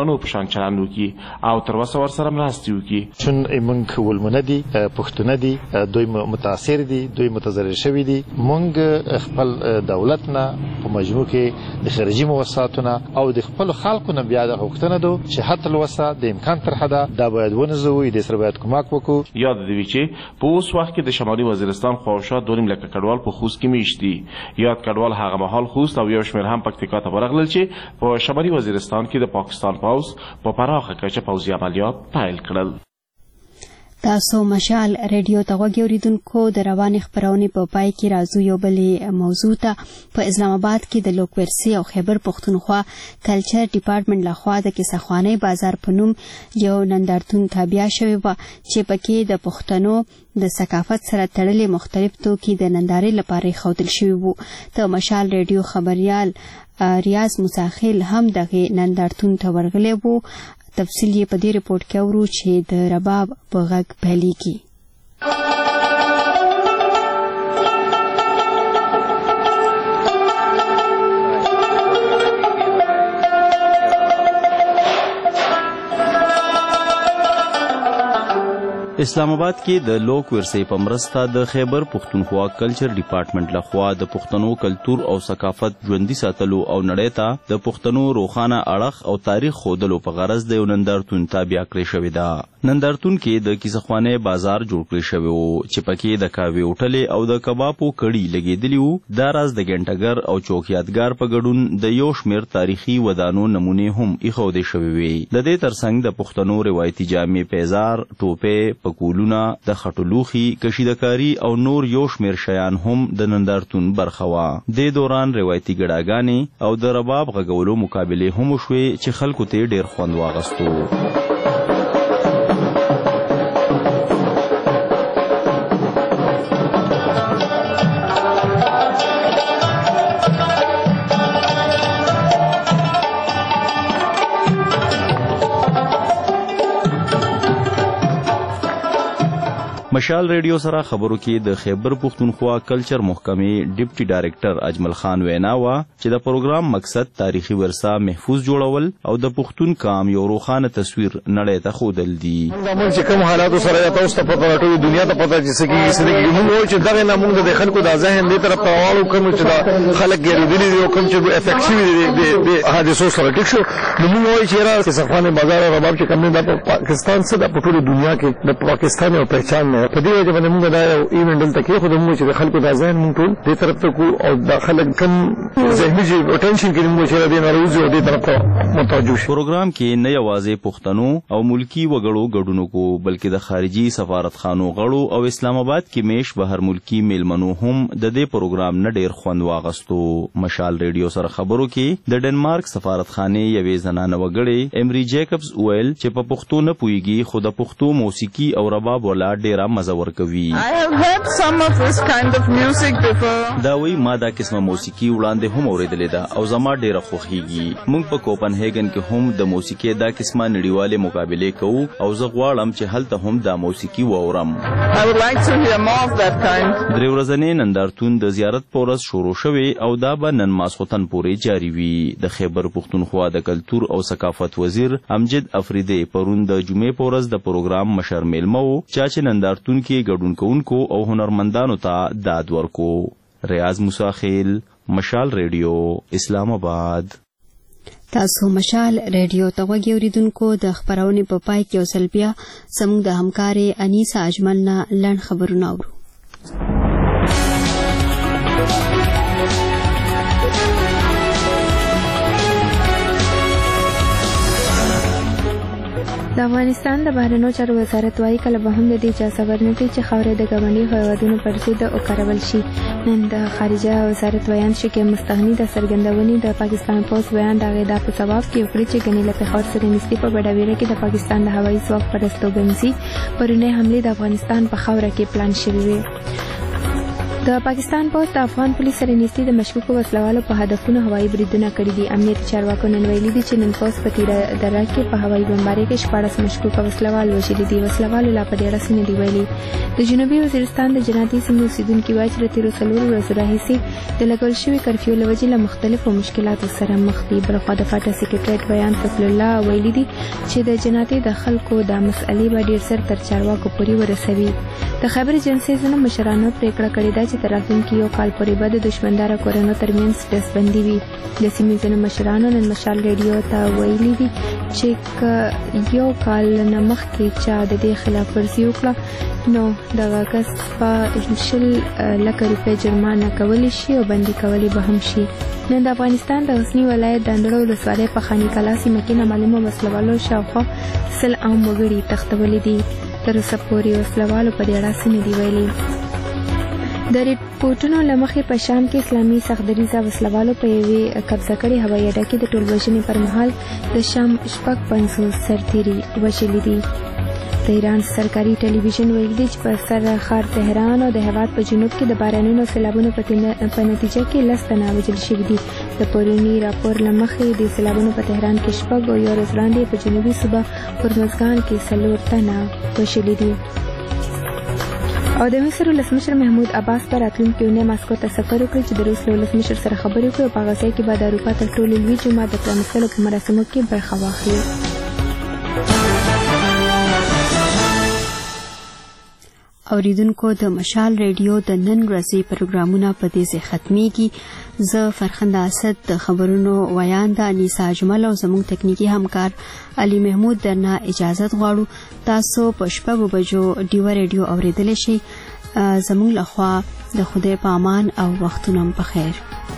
پښتنو په شان چلند وکړي او تر اوسه ورسره مرستې وکړي. چون موږ ولمونه دي پښتونه دي دوی متاثر دي دوی متضرر شوي دي. موږ خپل دولت نه په مجموع کې د خارجي موسساتونه او د خپل خلکو نه بیا د غوښتنه ده چې حتی الوسه د امکان تر حده دا باید ونزوي د سره باید کومک وکړو. یاد دی چې په اوس وخت کې د شمالي وزیرستان خواوشا 2.5 لکه کډوال په خوست کې میشت دي. یاد کډوال هغه مهال خوست او یو شمېر هم پکتیکا ته ورغلل چې په شمالي وزیرستان کې د پاکستان پوځ په پراخه کچه پوځي عملیات پیل کړل. تاسو مشال ریډیو ته غوږ اوریدونکو د روانې خبرونې په پای کې راځو یو بلې موضوع ته. په اسلام آباد کې د لوکورسي او خیبر پښتونخوا کلچر ډپارټمنټ لخوا د کیسهخوانۍ بازار په نوم یو نندارتون تابع شوی و چې پکې د پښتنو د ثقافت سره تړلې مختلف توکي د نندارې لپاره ښودل شوي وو. د مشال ریډیو خبریال ریاض مساخیل هم دغه نندارتون ته ورغلی وو. تفصیل یې په دې رپورټ کې اورو چې د رباب په غږ پیلېږي. اسلام آباد کې د لوک ورثې په مرسته د خیبر پښتونخوا کلچر ډپارټمنټ لخوا د پښتنو کلتور او ثقافت ژوندي ساتلو او نړۍ ته د پښتنو روښانه اړخ او تاریخ ښودلو په غرض د یو نندارتون تابع کړی شوی ده. نندارتون کې د کیسهخوانۍ بازار جوړ کړی شوی و چې پکې د کاوي هوټلې او د کبابو کړي لګېدلي وو. دا راز د ګنټګر او چوک یادګار په ګډون د یو شمېر تاریخي ودانو نمونې هم ایښودې شوې وې. د دې ترڅنګ د پښتنو روایتي جامې پیزار ټوپې پکولونه د خټو لوښي کشیدکاري او نور یو شمېر شیان هم د نندارتون برخه وه. دې دوران روایتي ګډاګانې او د رباب غږولو مقابلې هم وشوې چې خلکو ته ډېر خوند واغستو. مشال ریډیو سره خبرو کې د خیبر پښتونخوا کلچر محکمې ډیپټي ډایریکټر اجمل خان وینا وا چې د پروګرام مقصد تاریخي ورثه محفوظ جوړول او د پښتون قام یو روښانه تصویر نړۍ ته ښودل دي. موږ چې کوم حالاتو سره یا تاسو ته پته راټولې دنیا ته پته چې سګي موږ وایو چې دغه نه موږ د خلکو د ذهن دې طرف ته واړو کوم چې دا خلک ګرځېدلي دي او کوم چې افیکټیو دي د حادثو سره ټیک شو. نو موږ وایو چې را کیسهخوانۍ بازار او رباب چې کوم د پاکستان څخه په ټوله دنیا کې د پاکستان او پہچان نه په دې وجه باندې موږ دا یو ایونت دلته کې خو موږ چې د خلکو د ذهن موږ ټول دې طرف ته کو او د خلک کم ذهني اټینشن کې موږ چې د ناروزي او دې طرف ته متوجه شو. پروګرام کې نه یوازې پښتنو او ملکی وګړو ګډون کو بلکې د خارجي سفارتخانو غړو او اسلام آباد کې میش بهر ملکی میلمنو هم د دې پروګرام نه ډېر خوند واغستو. مشال ریډیو سره خبرو کې د ډنمارک سفارتخانې یوې زنانه وګړې ایمری جیکبز ویل چې په پښتو نه پوهیږي خو د پښتو موسیقي او رباب ولا ډېره مزه ورکوي. دا وی ما دا قسمه موسیقي وړاندې هم اورېدلې ده او زما ډېره خوښیږي. موږ په کوپنهیګن کې هم د موسیقي دا قسمه نړیوالې مقابلې کوو او زه غواړم چې هلته هم دا موسیقي واورم. درې ورځنی نندارتون د زیارت په ورځ شروع شوی او دا به نن ماسخوتن پورې جاري وي. د خیبر پښتونخوا د کلتور او ثقافت وزیر امجد افریدی پرون د جمعې په ورځ د پروګرام مشر میلمه و چې نندارتون کې ګډون کوونکو او هنرمندانو ته داد ورکو. ریاض مساخیل، مشال ریډیو، اسلام آباد. تاسو مشال ریډیو ته غوږ اوریدونکو د خبرونې په پای کې یو ځل بیا زموږ د همکارې انیسه اجمل نه لنډ خبرونه اورو. د افغانستان د بهرنیو چارو وزارت وايي کله به هم د دې اجازه ورنکړي چې خاورې د ګاونډي هیوادونو پر ضد وکارول شي. نن د خارجه وزارت بیان شو کې مستغني د څرګندونې د پاکستان پولیس بیان د غیدا په سبب کې وکړي چې ګنې له پېښور سره نږدې په بډاویره کې د پاکستان د هوایي ځواک پر استوګنځي پرونی حمله د افغانستان په خاوره کې پلان شوې وي. د پاکستان پولیس د افغان پولیس سره نږدې د مشکوکو وسلوالو په هدفونو هوایي بریدونه کړي دي. امنیتي چارواکو نن ویلي دي چې نن پولیس په تیره دره کې په هوایي بمبارۍ کې 14 مشکوکه وسلوال وژلي دي. وسلوالو لا په دې اړه څه نه دي ویلي. د جنوبي وزیرستان د جناتي سیمې اوسیدونکي وایي چې د تیرو 4 ورځو راهیسې د لګول شوي کرفیو له وجې له مختلفو مشکلاتو سره مخ دي. بلخوا د فاټا سکریټریټ بیان فضل الله ویلي دي چې د جناتي د خلکو د مسئلې به ډېر زر تر چارواکو پورې ورسوي. د خبر ایجنسۍ ځینو مشرانو پریکړه کړې ده چې تر راتلونکي یو کال پورې به د دشمنداره کورونو ترمنځ ډزبندي وي. د سیمې ځینو مشرانو نن مشال ریډیو ته ویلي دي چې یو کال نه مخکې چا د دې خلاف ورزي وکړه نو دغه کس په 10 لکه روپۍ جرمانه کولی شي او بندي کولی به هم شي. نن د افغانستان د غزني ولایت د اندړو ولسوالۍ په خاني کلا سیمه کې نامعلومه وسلوالو شاوخوا 100 عام وګړي تښتولي دي. تر اوسه پورې وسلوالو په دې اړه څه نه دي ویلي. د ریپورټونو له مخې په شام کې اسلامي سختدریځه وسلوالو په یوې قبضه کړې هوایي اډه کې د ټولوژنې پر مهال د شام 50 سرتیري وژلي دي. د ایران سرکاري ټلویزیون ویلي دي چې په سر ښار تهران او د هېواد په جنوب کې د بارانونو سیلابونو په نتیجه کې 10 تنه وژل شوي دي. د پروني راپور له مخې د سیلابونو په تهران کې 6 او یو ورځ وړاندې په جنوبي صوبه هرمزګان کې 4 تنه وژلي دي. او د مصر ولسمشر محمود عباس په راتلونکي اونۍ ماسکو ته سفر وکړي چې د روس له ولسمشر سره خبرې وکړي او په هغه ځای کې به د اروپا تر ټولو لوی جومات د پرانیستلو په مراسمو کې برخه واخلي. اوریدونکو د مشال ریډیو د نن ورځې پروګرامونه په دې ځای ختمیږي. زه فرخنده اسد د خبرونو ویانده انیسا اجمل او زموږ تکنیکی همکار علي محمود درنه اجازه غواړو. تاسو په 6 بجو ډیو ریډیو اوریدلی شئ. زموږ لخوا د خدای په امان او وختونه په خیر.